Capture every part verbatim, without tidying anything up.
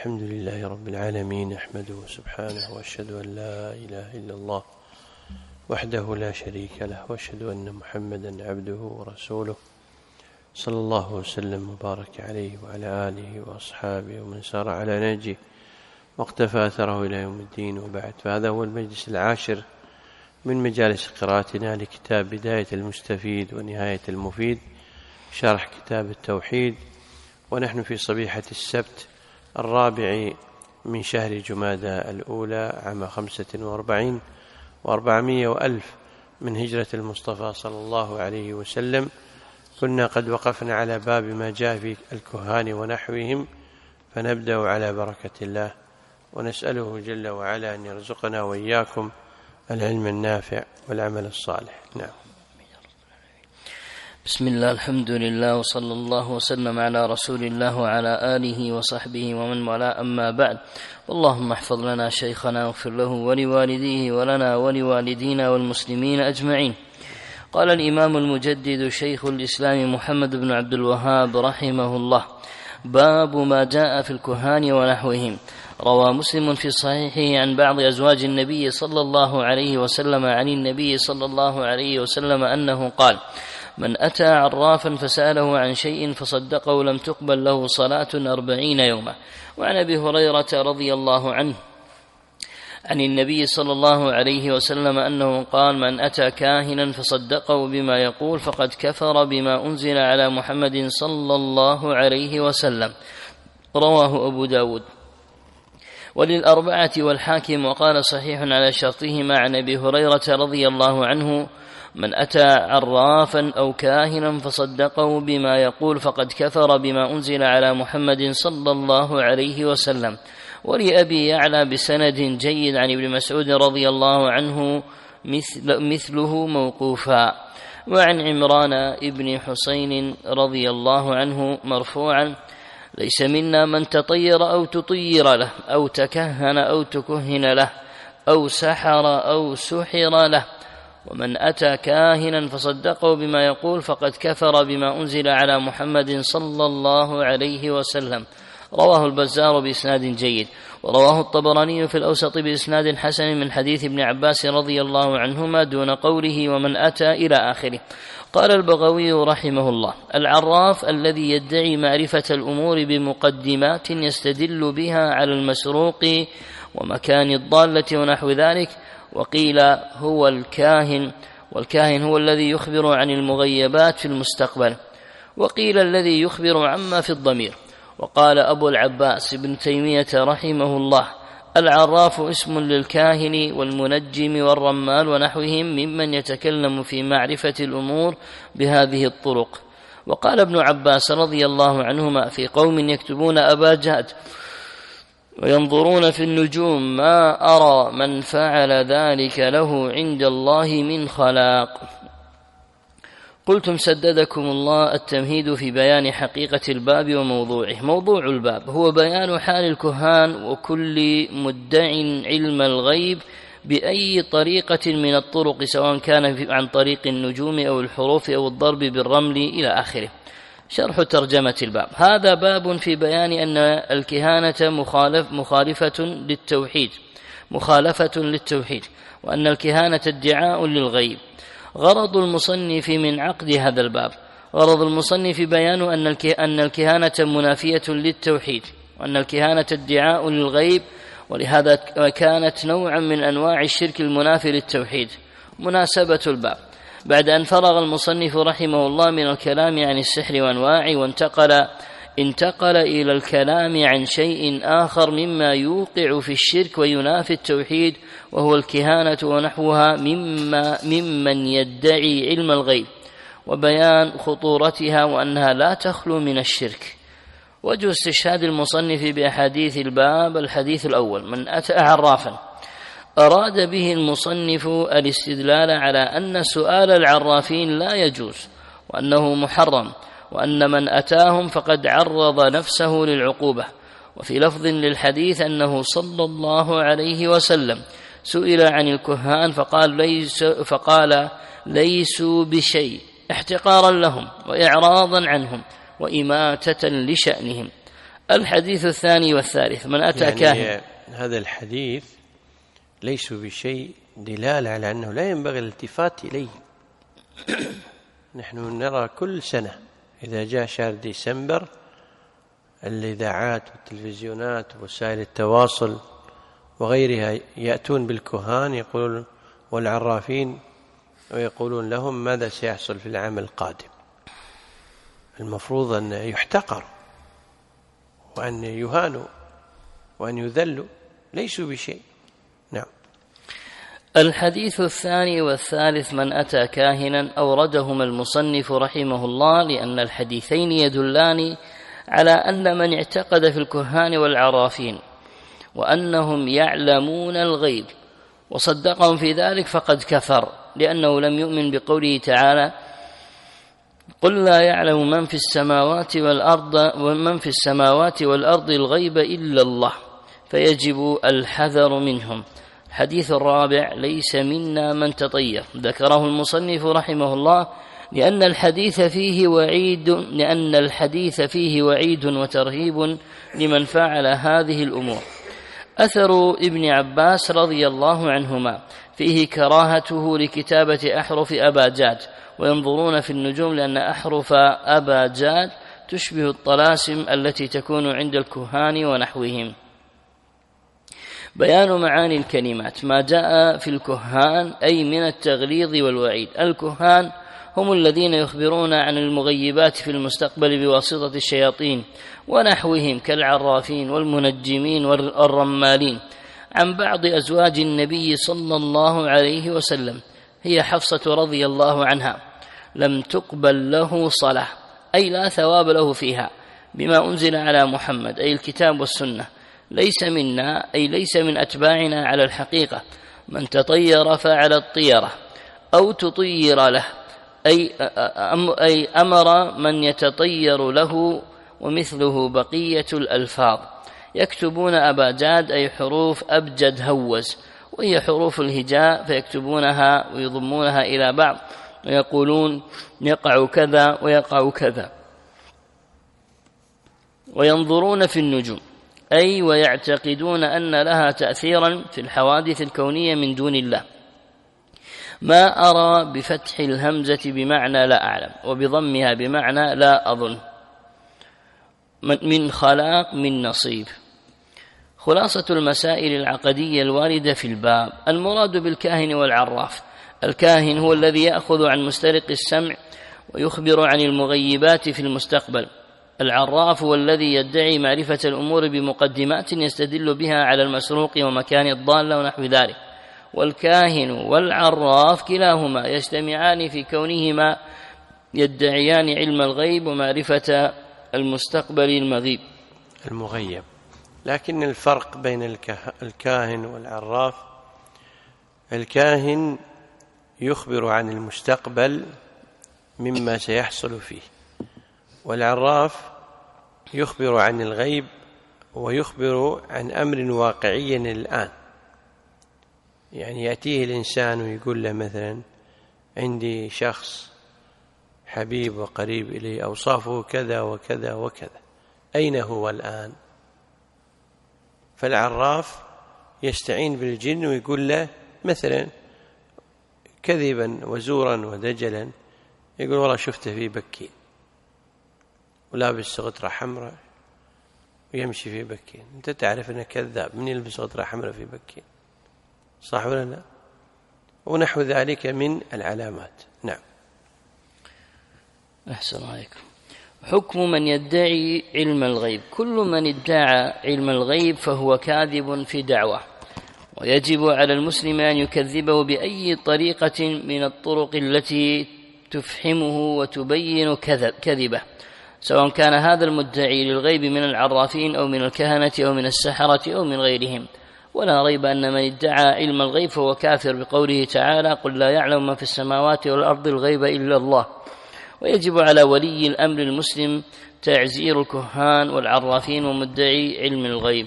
الحمد لله رب العالمين، أحمده سبحانه وأشهد أن لا إله إلا الله وحده لا شريك له، وأشهد أن محمدا عبده ورسوله صلى الله وسلم وبارك عليه وعلى آله وأصحابه ومن سار على نهجه واقتفى أثره إلى يوم الدين. وبعد، فهذا هو المجلس العاشر من مجالس قراءتنا لكتاب بداية المستفيد ونهاية المفيد، شرح كتاب التوحيد، ونحن في صبيحة السبت الرابع من شهر جمادى الأولى عام خمسة وأربعين وأربعمائة وألف من هجرة المصطفى صلى الله عليه وسلم. كنا قد وقفنا على باب ما جاء في الكهان ونحوهم، فنبدأ على بركة الله ونسأله جل وعلا أن يرزقنا وإياكم العلم النافع والعمل الصالح. نعم. بسم الله، الحمد لله، وصلى الله وسلم على رسول الله وعلى آله وصحبه ومن والاه، أما بعد. اللهم احفظ لنا شيخنا واغفر له ولوالديه ولنا ولوالدينا والمسلمين أجمعين. قال الإمام المجدد شيخ الإسلام محمد بن عبد الوهاب رحمه الله: باب ما جاء في الكهان ونحوهم. روى مسلم في صحيحه عن بعض أزواج النبي صلى الله عليه وسلم عن النبي صلى الله عليه وسلم أنه قال: من أتى عرافا فسأله عن شيء فصدقه لم تقبل له صلاة أربعين يوما. وعن أبي هريرة رضي الله عنه عن النبي صلى الله عليه وسلم أنه قال: من أتى كاهنا فصدقه بما يقول فقد كفر بما أنزل على محمد صلى الله عليه وسلم. رواه أبو داود وللأربعة والحاكم، وقال صحيح على شرطهما. عن أبي هريرة رضي الله عنه: من أتى عرافا أو كاهنا فصدقه بما يقول فقد كفر بما أنزل على محمد صلى الله عليه وسلم. ولأبي يعلى بسند جيد عن ابن مسعود رضي الله عنه مثل مثله موقوفا. وعن عمران ابن حسين رضي الله عنه مرفوعا: ليس منا من تطير أو تطير له أو تكهن أو تكهن له أو سحر أو سحر له. ومن أتى كاهنا فصدقه بما يقول فقد كفر بما أنزل على محمد صلى الله عليه وسلم. رواه البزار بإسناد جيد، ورواه الطبراني في الأوسط بإسناد حسن من حديث ابن عباس رضي الله عنهما دون قوله ومن أتى إلى آخره. قال البغوي رحمه الله: العراف الذي يدعي معرفة الأمور بمقدمات يستدل بها على المسروق ومكان الضالة ونحو ذلك. وقيل هو الكاهن، والكاهن هو الذي يخبر عن المغيبات في المستقبل، وقيل الذي يخبر عما في الضمير. وقال أبو العباس ابن تيمية رحمه الله: العراف اسم للكاهن والمنجم والرمال ونحوهم ممن يتكلم في معرفة الأمور بهذه الطرق. وقال ابن عباس رضي الله عنهما: في قوم يكتبون أبا جهد وينظرون في النجوم ما أرى من فعل ذلك له عند الله من خلاق. قلتم سددكم الله: التمهيد في بيان حقيقة الباب وموضوعه. موضوع الباب هو بيان حال الكهان وكل مدع علم الغيب بأي طريقة من الطرق، سواء كان عن طريق النجوم أو الحروف أو الضرب بالرمل إلى آخره. شرح ترجمة الباب: هذا باب في بيان أن الكهانة مخالف مخالفة للتوحيد مخالفة للتوحيد وأن الكهانة ادعاء للغيب. غرض المصنف من عقد هذا الباب غرض المصنف بيان أن الكهانة منافية للتوحيد، وأن الكهانة ادعاء للغيب، ولهذا كانت نوعا من أنواع الشرك المنافي للتوحيد. مناسبة الباب: بعد أن فرغ المصنف رحمه الله من الكلام عن السحر وأنواعه، وانتقل انتقل إلى الكلام عن شيء آخر مما يوقع في الشرك وينافي التوحيد، وهو الكهانة ونحوها مما ممن يدعي علم الغيب، وبيان خطورتها وأنها لا تخلو من الشرك. وجه استشهاد المصنف بأحاديث الباب: الحديث الأول: من أتى عرافا. أراد به المصنف الاستدلال على أن سؤال العرافين لا يجوز، وأنه محرم، وأن من أتاهم فقد عرض نفسه للعقوبة. وفي لفظ للحديث أنه صلى الله عليه وسلم سئل عن الكهان فقال, ليس فقال ليسوا بشيء، احتقارا لهم وإعراضا عنهم وإماتة لشأنهم. الحديث الثاني والثالث من أتى يعني كاهن. هذا الحديث ليس بشيء دلالة على أنه لا ينبغي الالتفات إليه. نحن نرى كل سنة إذا جاء شهر ديسمبر الإذاعات والتلفزيونات ووسائل التواصل وغيرها يأتون بالكهان يقولون والعرافين ويقولون لهم ماذا سيحصل في العام القادم. المفروض أن يحتقر وأن يهانوا وأن يذلوا، ليسوا بشيء. نعم. الحديث الثاني والثالث من أتى كاهنا أوردهما المصنف رحمه الله لأن الحديثين يدلان على أن من اعتقد في الكهان والعرافين وأنهم يعلمون الغيب وصدقهم في ذلك فقد كفر، لأنه لم يؤمن بقوله تعالى قل لا يعلم من في السماوات والأرض ومن في السماوات والأرض الغيب إلا الله فيجب الحذر منهم. الحديث الرابع ليس منا من تطير، ذكره المصنف رحمه الله لأن الحديث فيه وعيد لأن الحديث فيه وعيد وترهيب لمن فعل هذه الأمور. أثر ابن عباس رضي الله عنهما فيه كراهته لكتابة أحرف أباجاد وينظرون في النجوم لأن أحرف أباجاد تشبه الطلاسم التي تكون عند الكهان ونحوهم. بيان معاني الكلمات. ما جاء في الكهان أي من التغليظ والوعيد. الكهان هم الذين يخبرون عن المغيبات في المستقبل بواسطة الشياطين ونحوهم كالعرافين والمنجمين والرمالين. عن بعض أزواج النبي صلى الله عليه وسلم هي حفصة رضي الله عنها لم تقبل له صلاة أي لا ثواب له فيها بما أنزل على محمد أي الكتاب والسنة. ليس منا أي ليس من أتباعنا على الحقيقة من تطير فعل الطيرة أو تطير له أي أمر من يتطير له ومثله بقية الألفاظ. يكتبون أباجاد أي حروف أبجد هوز وهي حروف الهجاء فيكتبونها ويضمونها إلى بعض ويقولون يقع كذا ويقع كذا. وينظرون في النجوم أي ويعتقدون أن لها تأثيرا في الحوادث الكونية من دون الله. ما أرى بفتح الهمزة بمعنى لا أعلم وبضمها بمعنى لا أظن. من خلاق من نصيب. خلاصة المسائل العقدية الواردة في الباب. المراد بالكاهن والعراف. الكاهن هو الذي يأخذ عن مسترق السمع ويخبر عن المغيبات في المستقبل. العراف هو الذي يدعي معرفة الأمور بمقدمات يستدل بها على المسروق ومكان الضالة ونحو ذلك. والكاهن والعراف كلاهما يجتمعان في كونهما يدعيان علم الغيب ومعرفة المستقبل المغيب المغيب. لكن الفرق بين الكاهن والعراف، الكاهن يخبر عن المستقبل مما سيحصل فيه، والعراف يخبر عن الغيب ويخبر عن أمر واقعي الآن. يعني يأتيه الإنسان ويقول له مثلا عندي شخص حبيب وقريب إلي أوصافه كذا وكذا وكذا، أين هو الآن؟ فالعراف يستعين بالجن ويقول له مثلا كذبا وزورا ودجلا، يقول والله شفته في بكين ولابس غترة حمراء ويمشي في بكين. أنت تعرف أنه كذاب، من يلبس غترة حمراء في بكين؟ صح ولا لا؟ ونحو ذلك من العلامات. نعم. أحسن عليكم. حكم من يدعي علم الغيب. كل من ادعى علم الغيب فهو كاذب في دعوة، ويجب على المسلم أن يكذبه بأي طريقة من الطرق التي تفهمه وتبين كذبه، سواء كان هذا المدعي للغيب من العرافين أو من الكهنة أو من السحرة أو من غيرهم. ولا ريب أن من ادعى علم الغيب فهو كافر بقوله تعالى قل لا يعلم ما في السماوات والأرض الغيب إلا الله. ويجب على ولي الأمر المسلم تعزير الكهان والعرافين ومدعي علم الغيب.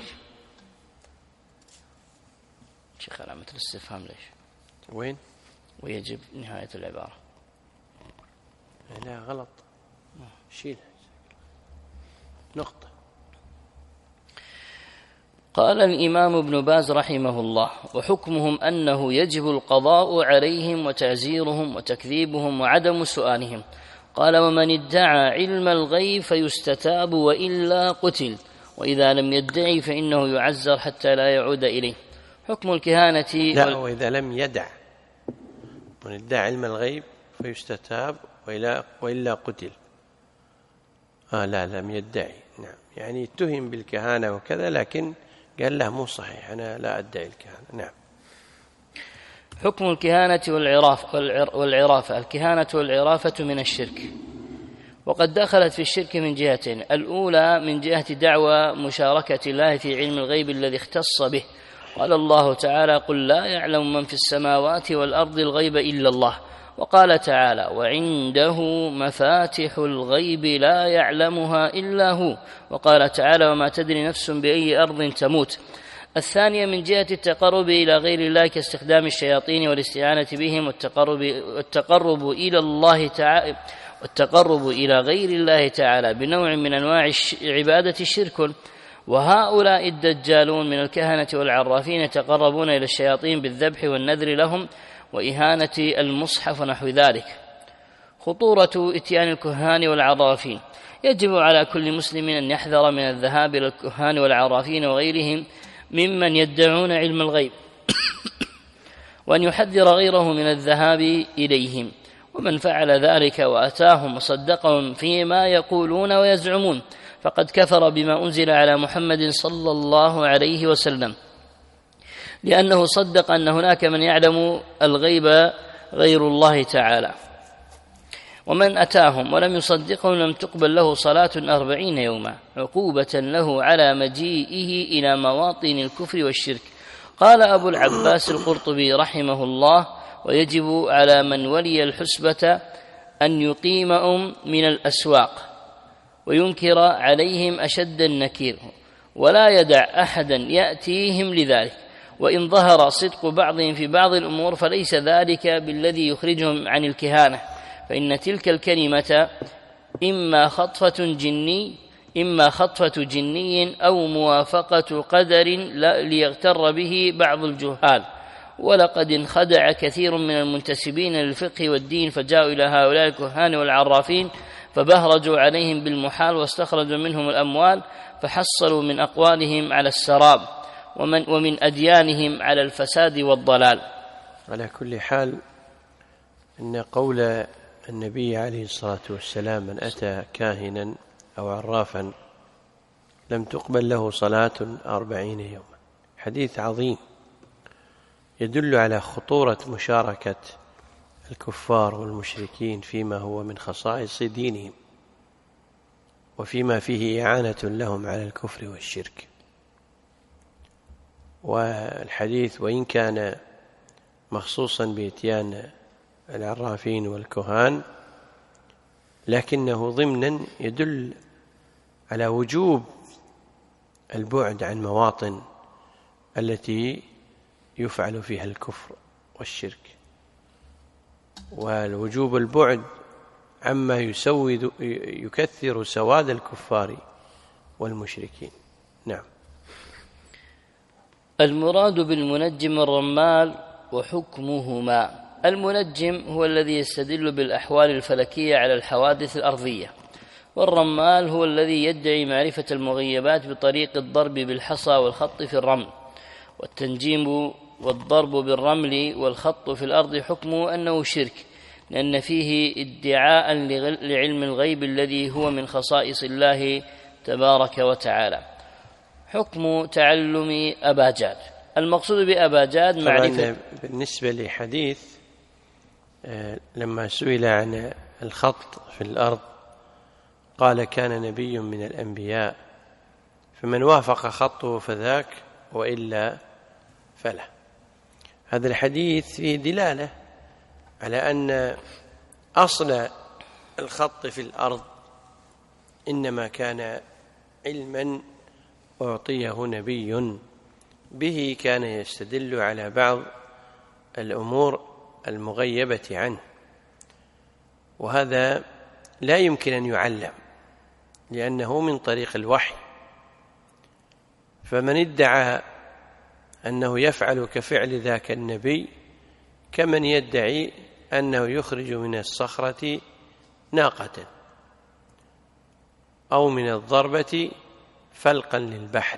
شيخ علامة الاستفهام ليش؟ وين؟ ويجب نهاية العبارة. لا غلط، شيل نقطة. قال الإمام ابن باز رحمه الله: وحكمهم أنه يجب القضاء عليهم وتعزيرهم وتكذيبهم وعدم سؤالهم. قال: ومن ادعى علم الغيب فيستتاب وإلا قتل، وإذا لم يدعي فإنه يعزر حتى لا يعود إليه. حكم الكهانة لا وال... وإذا لم يدع، من ادعى علم الغيب فيستتاب وإلا, وإلا قتل. آه لا لم يدعي، نعم، يعني اتهم بالكهانة وكذا، لكن قال له مو صحيح، أنا لا أدعي الكهانة. نعم. حكم الكهانة والعراف والعرافة. الكهانة والعرافة من الشرك، وقد دخلت في الشرك من جهتين: الأولى من جهة دعوى مشاركة الله في علم الغيب الذي اختص به. قال الله تعالى: قل لا يعلم من في السماوات والأرض الغيب إلا الله. وقال تعالى: وعنده مفاتح الغيب لا يعلمها إلا هو. وقال تعالى: وما تدري نفس بأي أرض تموت. الثانية من جهة التقرب إلى غير الله كاستخدام الشياطين والاستعانة بهم والتقرب, والتقرب إلى الله تعالى والتقرب إلى غير الله تعالى بنوع من أنواع العبادة شرك. وهؤلاء الدجالون من الكهنة والعرافين يتقربون إلى الشياطين بالذبح والنذر لهم وإهانة المصحف ونحو ذلك. خطورة إتيان الكهان والعرافين: يجب على كل مسلم أن يحذر من الذهاب إلى الكهان والعرافين وغيرهم ممن يدعون علم الغيب وأن يحذر غيره من الذهاب إليهم. ومن فعل ذلك وأتاهم وصدقهم فيما يقولون ويزعمون فقد كفر بما أنزل على محمد صلى الله عليه وسلم، لأنه صدق أن هناك من يعلم الغيب غير الله تعالى. ومن أتاهم ولم يصدقهم لم تقبل له صلاة أربعين يوما عقوبة له على مجيئه إلى مواطن الكفر والشرك. قال أبو العباس القرطبي رحمه الله: ويجب على من ولي الحسبة أن يقيمهم من الأسواق وينكر عليهم أشد النكير، ولا يدع أحدا يأتيهم لذلك. وإن ظهر صدق بعضهم في بعض الأمور فليس ذلك بالذي يخرجهم عن الكهانة، فإن تلك الكلمة إما خطفة جني إما خطفة جني أو موافقة قدر ليغتر به بعض الجهال. ولقد انخدع كثير من المنتسبين للفقه والدين فجاءوا إلى هؤلاء الكهان والعرافين فبهرجوا عليهم بالمحال واستخرجوا منهم الأموال، فحصلوا من أقوالهم على السراب ومن, ومن أديانهم على الفساد والضلال. على كل حال، إن قول النبي عليه الصلاة والسلام: من أتى كاهنا أو عرافا لم تقبل له صلاة أربعين يوما، حديث عظيم يدل على خطورة مشاركة الكفار والمشركين فيما هو من خصائص دينهم وفيما فيه إعانة لهم على الكفر والشرك. والحديث وإن كان مخصوصا بإتيان العرافين والكهان، لكنه ضمنا يدل على وجوب البعد عن مواطن التي يفعل فيها الكفر والشرك، والوجوب البعد عما يسود يكثر سواد الكفار والمشركين. نعم. المراد بالمنجم الرمال وحكمهما. المنجم هو الذي يستدل بالأحوال الفلكية على الحوادث الأرضية، والرمال هو الذي يدعي معرفة المغيبات بطريق الضرب بالحصى والخط في الرمل. والتنجيم والضرب بالرمل والخط في الأرض حكمه أنه شرك، لأن فيه ادعاء لعلم الغيب الذي هو من خصائص الله تبارك وتعالى. حكم تعلم أباجاد. المقصود بأباجاد معرفة. بالنسبة لحديث لما سئل عن الخط في الأرض قال: كان نبي من الأنبياء فمن وافق خطه فذاك وإلا فلا. هذا الحديث فيه دلالة على أن أصل الخط في الأرض إنما كان علما أعطيه نبي به، كان يستدل على بعض الأمور المغيبة عنه، وهذا لا يمكن أن يعلم لأنه من طريق الوحي، فمن ادعى أنه يفعل كفعل ذاك النبي كمن يدعي أنه يخرج من الصخرة ناقة أو من الضربة فلقا للبحر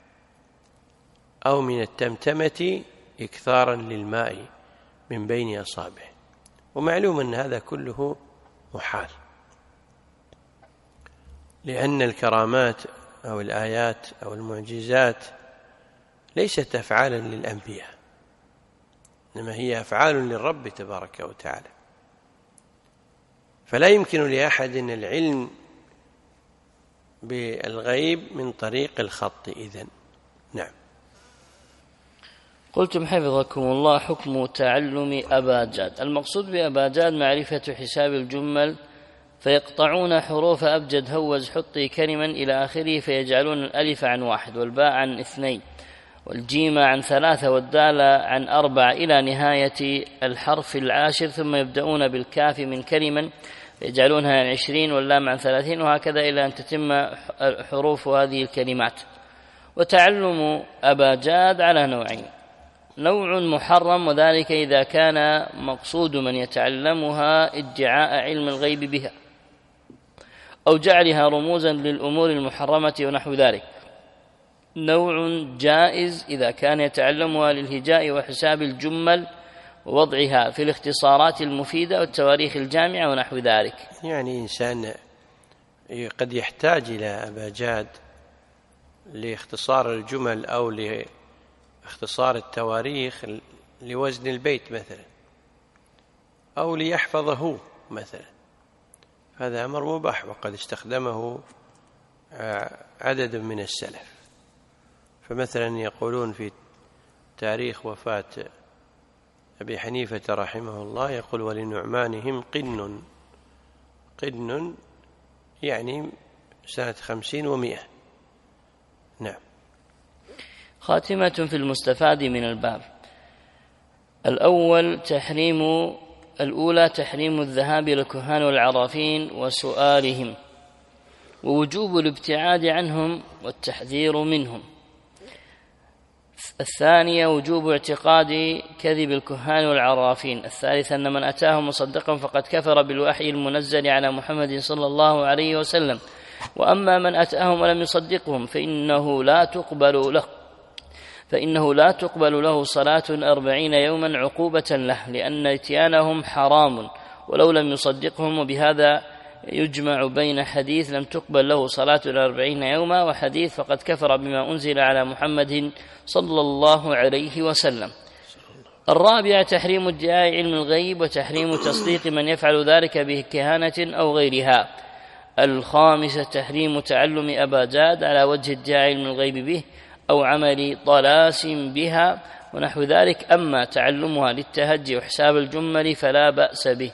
أو من التمتمة إكثارا للماء من بين أصابعه. ومعلوم أن هذا كله محال، لأن الكرامات أو الآيات أو المعجزات ليست أفعالا للأنبياء، إنما هي أفعال للرب تبارك وتعالى، فلا يمكن لأحد العلم بالغيب من طريق الخط إذن. نعم. قلتم حفظكم الله حكم تعلم أباجاد. المقصود بأباجاد معرفة حساب الجمل، فيقطعون حروف أبجد هوز حطي كلما إلى آخره، فيجعلون الألف عن واحد والباء عن اثنين والجيم عن ثلاثة والدال عن أربع إلى نهاية الحرف العاشر، ثم يبدأون بالكاف من كلما يجعلونها عن عشرين واللام عن ثلاثين، وهكذا إلى أن تتم حروف هذه الكلمات. وتعلم أباجاد على نوعين: نوع محرم، وذلك إذا كان مقصود من يتعلمها ادعاء علم الغيب بها أو جعلها رموزا للأمور المحرمة ونحو ذلك. نوع جائز إذا كان يتعلمها للهجاء وحساب الجمل ووضعها في الاختصارات المفيدة والتواريخ الجامعة ونحو ذلك. يعني إنسان قد يحتاج إلى أباجاد لاختصار الجمل أو لاختصار التواريخ لوزن البيت مثلا، أو ليحفظه مثلا، هذا أمر مباح وقد استخدمه عدد من السلف. فمثلا يقولون في تاريخ وفاة أبي حنيفة رحمه الله، يقول: ولنعمانهم قن، قن يعني سنة خمسين ومئة. نعم. خاتمة في المستفاد من الباب. الأول تحريم الأولى تحريم الذهاب إلى الكهان والعرافين وسؤالهم، ووجوب الابتعاد عنهم والتحذير منهم. الثانية وجوب اعتقاد كذب الكهان والعرافين. الثالثة أن من أتاهم مصدقا فقد كفر بالوحي المنزل على محمد صلى الله عليه وسلم، وأما من أتاهم ولم يصدقهم فإنه لا تقبل له فإنه لا تقبل له صلاة أربعين يوما عقوبة له، لأن اتيانهم حرام ولو لم يصدقهم. وبهذا يجمع بين حديث لم تقبل له صلاة الأربعين يوما وحديث فقد كفر بما أنزل على محمد صلى الله عليه وسلم. الرابع تحريم ادعاء علم الغيب وتحريم تصديق من يفعل ذلك بكهانة أو غيرها. الخامسة تحريم تعلم أباجاد على وجه ادعاء علم الغيب به أو عمل طلاس بها ونحو ذلك. أما تعلمها للتهجي وحساب الجمل فلا بأس به.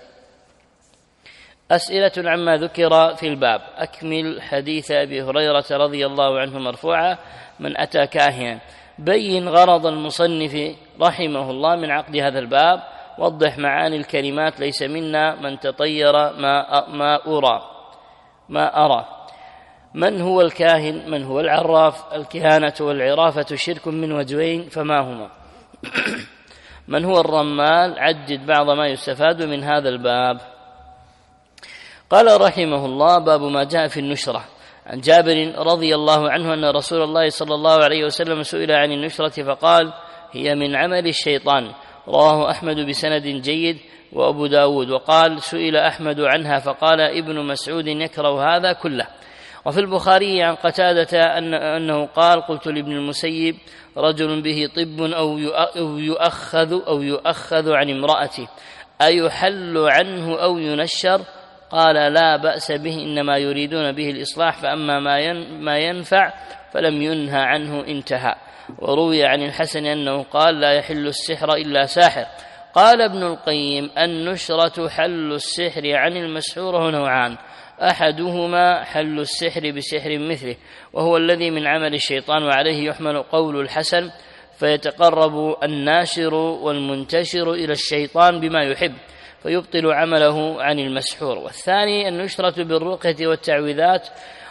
أسئلة عما ذكر في الباب. أكمل حديث أبي هريرة رضي الله عنه مرفوعا: من أتى كاهنا. بين غرض المصنف رحمه الله من عقد هذا الباب، وضح معاني الكلمات: ليس منا من تطير ما ما أرى ما أرى. من هو الكاهن؟ من هو العراف؟ الكهانة والعرافة شرك من وجهين، فما هما؟ من هو الرمال؟ عدد بعض ما يستفاد من هذا الباب. قال رحمه الله: باب ما جاء في النشرة. عن جابر رضي الله عنه أن رسول الله صلى الله عليه وسلم سئل عن النشرة فقال: هي من عمل الشيطان. رواه أحمد بسند جيد وأبو داود. وقال: سئل أحمد عنها فقال: ابن مسعود يكره هذا كله. وفي البخاري عن قتادة أن أنه قال: قلت لابن المسيب: رجل به طب أو يؤخذ أو يؤخذ عن امرأته أيحل عنه أو ينشر؟ قال: لا بأس به، إنما يريدون به الإصلاح، فأما ما ينفع فلم ينهى عنه انتهى. وروي عن الحسن أنه قال: لا يحل السحر إلا ساحر. قال ابن القيم: النشرة حل السحر عن المسحور نوعان: أحدهما حل السحر بسحر مثله، وهو الذي من عمل الشيطان، وعليه يحمل قول الحسن: فيتقرب الناشر والمنتشر إلى الشيطان بما يحب فيبطل عمله عن المسحور. والثاني النشرة بالرقية والتعويذات،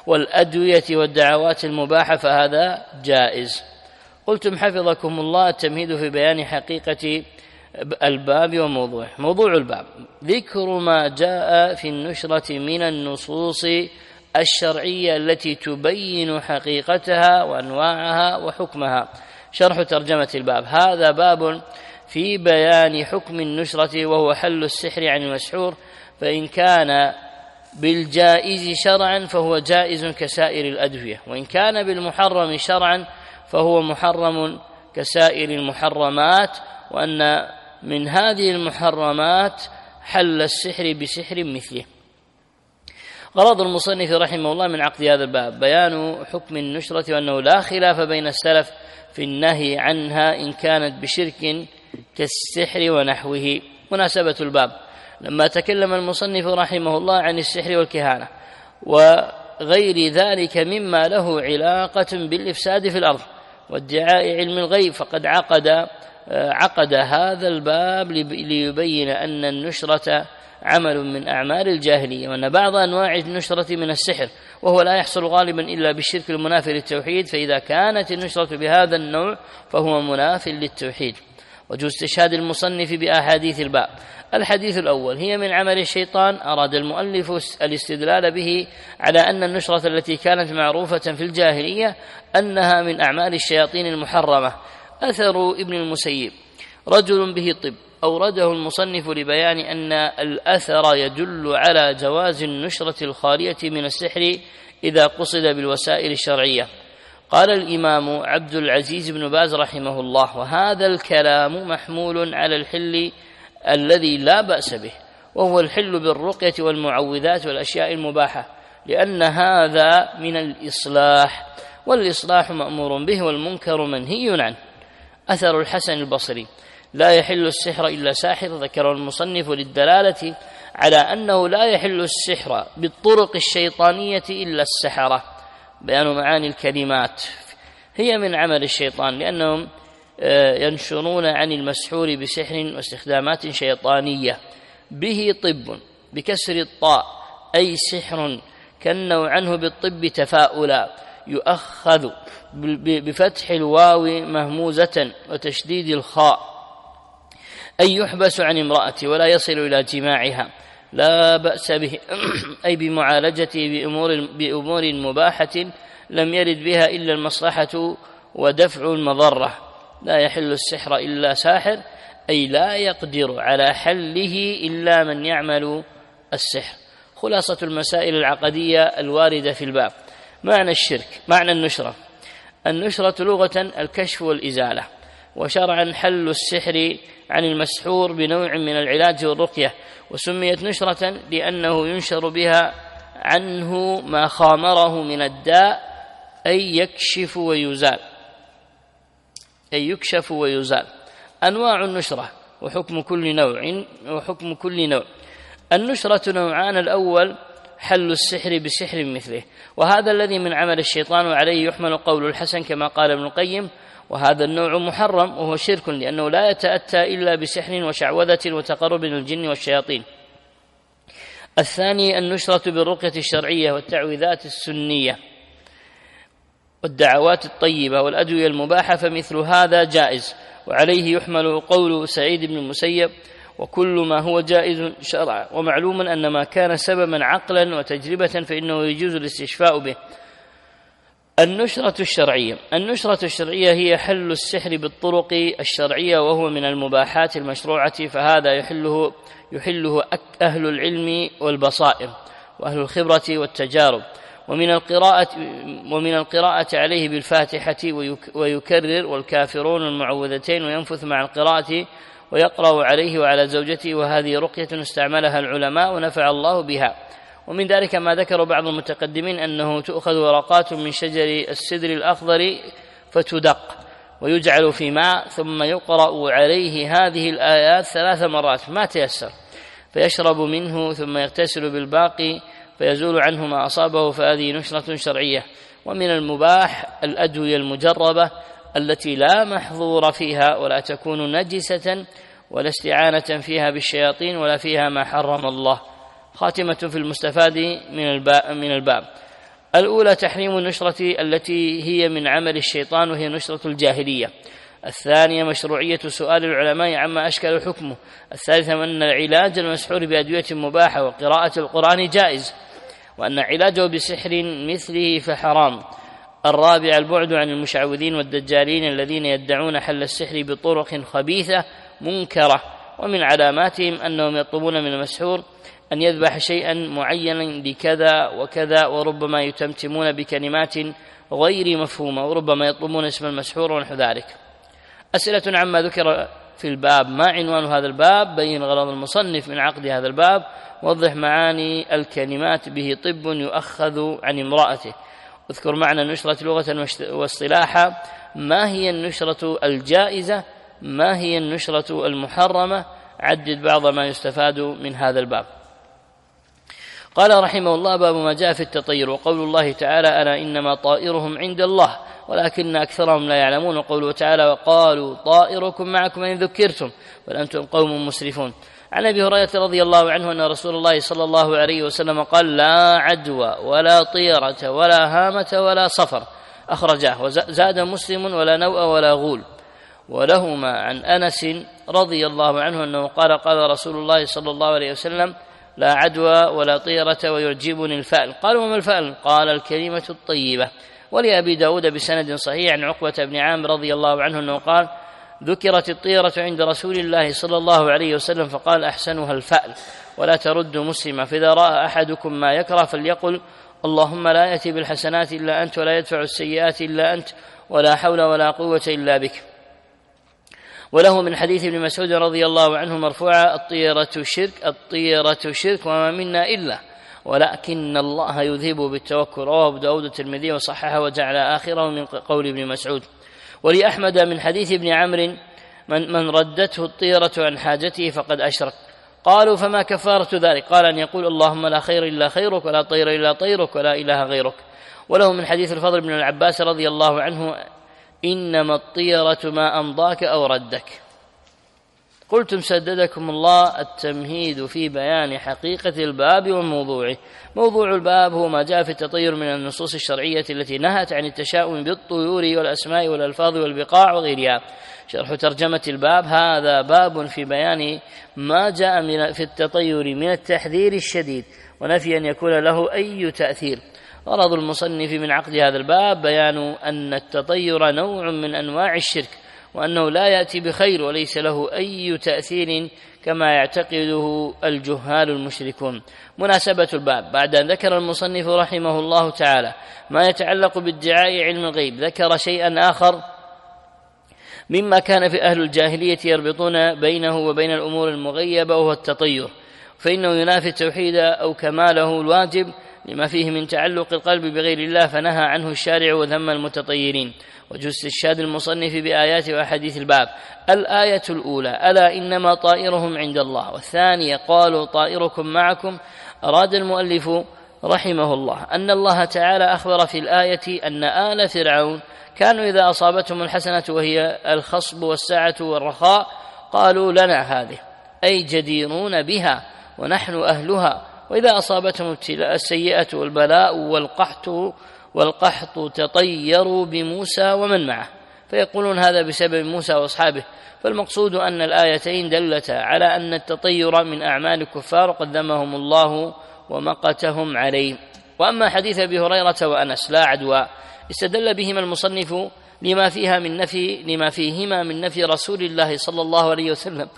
والأدوية والدعوات المباحة فهذا جائز. قلتم حفظكم الله التمهيد في بيان حقيقة الباب وموضوعه. موضوع الباب ذكر ما جاء في النشرة من النصوص الشرعية التي تبين حقيقتها وأنواعها وحكمها. شرح ترجمة الباب. هذا باب في بيان حكم النشرة وهو حل السحر عن المسحور، فإن كان بالجائز شرعا فهو جائز كسائر الأدوية، وإن كان بالمحرم شرعا فهو محرم كسائر المحرمات، وأن من هذه المحرمات حل السحر بسحر مثله. غرض المصنف رحمه الله من عقد هذا الباب بيان حكم النشرة، وأنه لا خلاف بين السلف في النهي عنها إن كانت بشرك كالسحر ونحوه. مناسبة الباب لما تكلم المصنف رحمه الله عن السحر والكهانة وغير ذلك مما له علاقة بالإفساد في الأرض وادعاء علم الغيب، فقد عقد عقد هذا الباب ليبين أن النشرة عمل من أعمال الجاهلية، وأن بعض أنواع النشرة من السحر، وهو لا يحصل غالبا إلا بالشرك المنافي للتوحيد، فإذا كانت النشرة بهذا النوع فهو مناف للتوحيد. وجه استشهاد المصنف بأحاديث الباب. الحديث الأول: هي من عمل الشيطان. أراد المؤلف الاستدلال به على أن النشرة التي كانت معروفة في الجاهلية أنها من أعمال الشياطين المحرمة. أثر ابن المسيب: رجل به طب. أورده المصنف لبيان أن الأثر يدل على جواز النشرة الخالية من السحر إذا قصد بالوسائل الشرعية. قال الإمام عبد العزيز بن باز رحمه الله: وهذا الكلام محمول على الحل الذي لا بأس به، وهو الحل بالرقية والمعوذات والأشياء المباحة، لأن هذا من الإصلاح، والإصلاح مأمور به والمنكر منهي عنه. أثر الحسن البصري: لا يحل السحر إلا ساحر. ذكر المصنف للدلالة على أنه لا يحل السحر بالطرق الشيطانية إلا السحرة. بيان معاني الكلمات: هي من عمل الشيطان، لأنهم ينشرون عن المسحور بسحر واستخدامات شيطانية. به طب بكسر الطاء أي سحر، كنوا عنه بالطب تفاؤلا، يؤخذ بفتح الواو مهموزة وتشديد الخاء، أي يحبس عن امرأته ولا يصل إلى جماعها، لا بأس به أي بمعالجته بأمور, بأمور مباحة لم يرد بها إلا المصلحة ودفع المضرة. لا يحل السحر إلا ساحر، أي لا يقدر على حله إلا من يعمل السحر. خلاصة المسائل العقدية الواردة في الباب: معنى الشرك. معنى النشرة: النشرة لغة الكشف والإزالة، وشرعا حل السحر عن المسحور بنوع من العلاج والرقية، وسميت نشرة لأنه ينشر بها عنه ما خامره من الداء، أي يكشف ويزال أي يكشف ويزال. أنواع النشرة وحكم كل نوع وحكم كل نوع. النشرة نوعان: الأول حل السحر بسحر مثله، وهذا الذي من عمل الشيطان، وعليه يحمل قول الحسن كما قال ابن القيم، وهذا النوع محرم وهو شرك، لأنه لا يتأتى إلا بسحر وشعوذة وتقرب من الجن والشياطين. الثاني النشرة بالرقية الشرعية والتعويذات السنية والدعوات الطيبة والأدوية المباحة، فمثل هذا جائز، وعليه يحمل قول سعيد بن المسيب: وكل ما هو جائز شرعا، ومعلوم أن ما كان سببا عقلا وتجربة فإنه يجوز الاستشفاء به. النشرة الشرعية. النشرة الشرعية هي حل السحر بالطرق الشرعية، وهو من المباحات المشروعة، فهذا يحله يحله أهل العلم والبصائر وأهل الخبرة والتجارب. ومن القراءة ومن القراءة عليه بالفاتحة ويكرر والكافرون المعوذتين وينفث مع القراءة ويقرأ عليه وعلى زوجته، وهذه رقية استعملها العلماء ونفع الله بها. ومن ذلك ما ذكر بعض المتقدمين أنه تؤخذ ورقات من شجر السدر الأخضر فتدق ويجعل في ماء، ثم يقرأ عليه هذه الآيات ثلاث مرات ما تيسر، فيشرب منه ثم يغتسل بالباقي فيزول عنه ما أصابه، فهذه نشرة شرعية. ومن المباح الأدوية المجربة التي لا محظور فيها ولا تكون نجسة ولا استعانة فيها بالشياطين ولا فيها ما حرم الله. خاتمة في المستفاد من الباب, من الباب. الأولى تحريم النشرة التي هي من عمل الشيطان وهي نشرة الجاهلية. الثانية مشروعية سؤال العلماء عما أشكل حكمه. الثالثة أن العلاج المسحور بأدوية مباحة وقراءة القرآن جائز، وأن علاجه بسحر مثله فحرام. الرابع البعد عن المشعوذين والدجالين الذين يدعون حل السحر بطرق خبيثة منكرة، ومن علاماتهم أنهم يطلبون من المسحور أن يذبح شيئا معينا لكذا وكذا، وربما يتمتمون بكلمات غير مفهومة، وربما يطلبون اسم المسحور ونحو ذلك. أسئلة عما ذكر في الباب: ما عنوان هذا الباب؟ بين غرض المصنف من عقد هذا الباب، وضح معاني الكلمات به طب يؤخذ عن امرأته، اذكر معنى النشرة لغة واصطلاحا، ما هي النشرة الجائزة، ما هي النشرة المحرمة، عدد بعض ما يستفاد من هذا الباب. قال رحمه الله: باب ما جاء في التطير، وقول الله تعالى: ألا إنما طائرهم عند الله ولكن أكثرهم لا يعلمون، وقوله تعالى: وقالوا طائركم معكم إن ذكرتم بل أنتم قوم مسرفون. عن أبي هريرة رضي الله عنه أن رسول الله صلى الله عليه وسلم قال: لا عدوى ولا طيرة ولا هامة ولا صفر، أخرجاه. وزاد مسلم: ولا نوء ولا غول. ولهما عن أنس رضي الله عنه أنه قال: قال رسول الله صلى الله عليه وسلم: لا عدوى ولا طيرة ويعجبني الفأل. قالوا: وما الفأل؟ قال: الكلمة الطيبة. ولأبي داود بسند صحيح عن عقبة بن عامر رضي الله عنه أنه قال: ذكرت الطيرة عند رسول الله صلى الله عليه وسلم فقال: أحسنها الفأل ولا ترد مسلمة، فإذا رأى أحدكم ما يكره فليقل: اللهم لا يأتي بالحسنات إلا أنت ولا يدفع السيئات إلا أنت ولا حول ولا قوة إلا بك. وله من حديث ابن مسعود رضي الله عنه مرفوعا: الطيرة شرك، الطيرة شرك وما منا إلا ولكن الله يذهب بالتوكل. رواه أبو داود الترمذي وصححه وجعل آخره من قول ابن مسعود. ولأحمد من حديث ابن عمرو: من, من ردته الطيرة عن حاجته فقد أشرك. قالوا: فما كفارة ذلك؟ قال: أن يقول: اللهم لا خير إلا خيرك ولا طير إلا طيرك ولا إله غيرك. وله من حديث الفضل بن العباس رضي الله عنه: إنما الطيرة ما أمضاك أو ردك. قلتم سددكم الله التمهيد في بيان حقيقة الباب وموضوعه. موضوع الباب هو ما جاء في التطير من النصوص الشرعية التي نهت عن التشاؤم بالطيور والأسماء والألفاظ والبقاع وغيرها. شرح ترجمة الباب: هذا باب في بيان ما جاء من في التطير من التحذير الشديد ونفي أن يكون له أي تأثير. غرض المصنف من عقد هذا الباب بيان أن التطير نوع من أنواع الشرك، وأنه لا يأتي بخير وليس له أي تأثير كما يعتقده الجهال المشركون. مناسبة الباب: بعد أن ذكر المصنف رحمه الله تعالى ما يتعلق بادعاء علم الغيب، ذكر شيئا آخر مما كان في أهل الجاهلية يربطون بينه وبين الأمور المغيبة، وهو التطير، فإنه ينافي التوحيد أو كماله الواجب لما فيه من تعلق القلب بغير الله، فنهى عنه الشارع وذم المتطيرين. وجه استشهاد المصنف بآيات وأحاديث الباب: الآية الأولى: ألا إنما طائرهم عند الله، والثانية: قالوا طائركم معكم. أراد المؤلف رحمه الله أن الله تعالى أخبر في الآية أن آل فرعون كانوا إذا أصابتهم الحسنة وهي الخصب والسعة والرخاء قالوا لنا هذه، أي جديرون بها ونحن أهلها، وإذا أصابتهم السيئة والبلاء والقحط والقحط تطيروا بموسى ومن معه، فيقولون هذا بسبب موسى وأصحابه. فالمقصود أن الآيتين دلتا على أن التطير من أعمال الكفار وقد ذمهم الله ومقتهم عليه. وأما حديث أبي هريرة وأنس لا عدوى، استدل بهما المصنف لما فيها من نفي لما فيهما من نفي رسول الله صلى الله عليه وسلم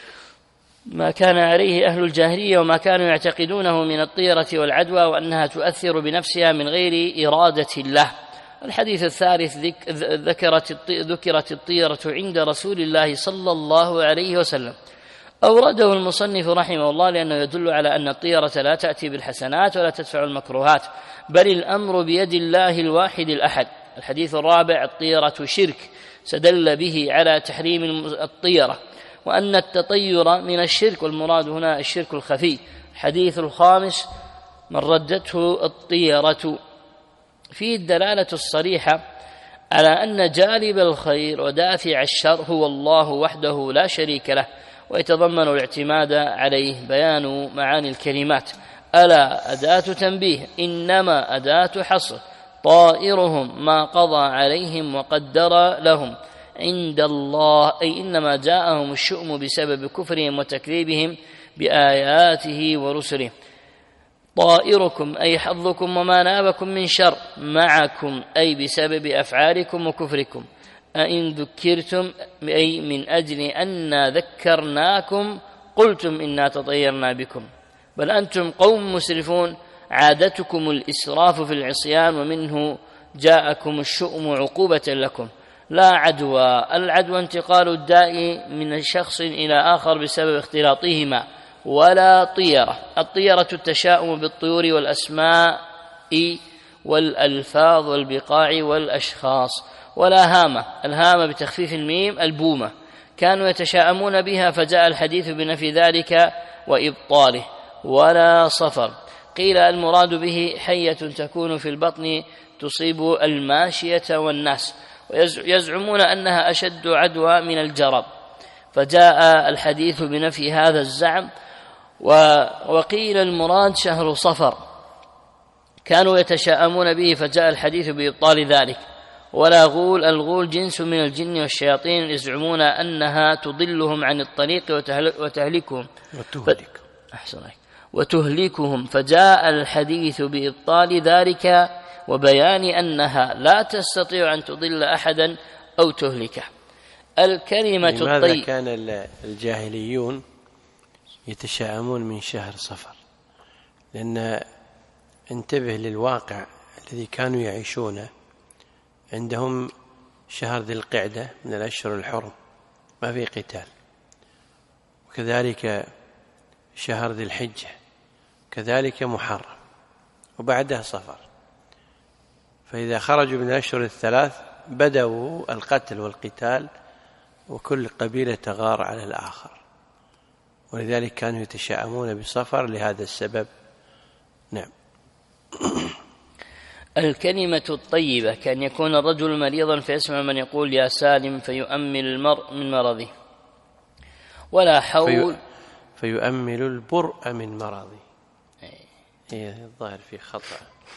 ما كان عليه أهل الجاهلية وما كانوا يعتقدونه من الطيرة والعدوى، وأنها تؤثر بنفسها من غير إرادة الله. الحديث الثالث: ذكرت ذكرت الطيرة عند رسول الله صلى الله عليه وسلم. أورده المصنف رحمه الله لأنه يدل على أن الطيرة لا تأتي بالحسنات ولا تدفع المكروهات، بل الأمر بيد الله الواحد الأحد. الحديث الرابع: الطيرة شرك، استدل به على تحريم الطيرة وأن التطير من الشرك، والمراد هنا الشرك الخفي. الحديث الخامس: من ردته الطيرة، فيه الدلالة الصريحة على أن جالب الخير ودافع الشر هو الله وحده لا شريك له، ويتضمن الاعتماد عليه. بيان معاني الكلمات: ألا أداة تنبيه، إنما أداة حصر، طائرهم ما قضى عليهم وقدر لهم عند الله، أي إنما جاءهم الشؤم بسبب كفرهم وتكذيبهم بآياته ورسله. طائركم أي حظكم وما نابكم من شر معكم، أي بسبب أفعالكم وكفركم. أئن ذكرتم أي من أجل أن ذكرناكم قلتم إنا تطيرنا بكم، بل أنتم قوم مسرفون، عادتكم الإسراف في العصيان، ومنه جاءكم الشؤم عقوبة لكم. لا عدوى، العدوى انتقال الداء من شخص إلى آخر بسبب اختلاطهما، ولا طيرة، الطيرة التشاؤم بالطيور والأسماء والألفاظ والبقاع والأشخاص. ولا هامة، الهامة بتخفيف الميم البومة، كانوا يتشاءمون بها فجاء الحديث بنفي ذلك وإبطاله. ولا صفر، قيل المراد به حية تكون في البطن تصيب الماشية والناس، ويزعمون أنها أشد عدوى من الجرب، فجاء الحديث بنفي هذا الزعم. وقيل المراد شهر صفر، كانوا يتشاءمون به فجاء الحديث بإبطال ذلك. ولا غول، الغول جنس من الجن والشياطين، يزعمون أنها تضلهم عن الطريق وتهلكهم وتهلك. أحسن وتهلكهم، فجاء الحديث بإبطال ذلك وبيان أنها لا تستطيع أن تضل أحدا أو تهلكه. الكلمة الطيبة. لماذا كان الجاهليون يتشاءمون من شهر صفر؟ لأن انتبه للواقع الذي كانوا يعيشونه، عندهم شهر ذي القعدة من الأشهر الحرم ما في قتال، وكذلك شهر ذي الحجة، كذلك محرم، وبعدها صفر. فإذا خرجوا من الأشهر الثلاث بدأوا القتل والقتال، وكل قبيلة تغار على الآخر، ولذلك كانوا يتشاءمون بصفر لهذا السبب. نعم. الكلمة الطيبة، كان يكون الرجل مريضا فيسمع من يقول يا سالم فيؤمل المرء من مرضه. ولا حول، فيؤمل البرء من مرضه، هي الظاهر في خطأ.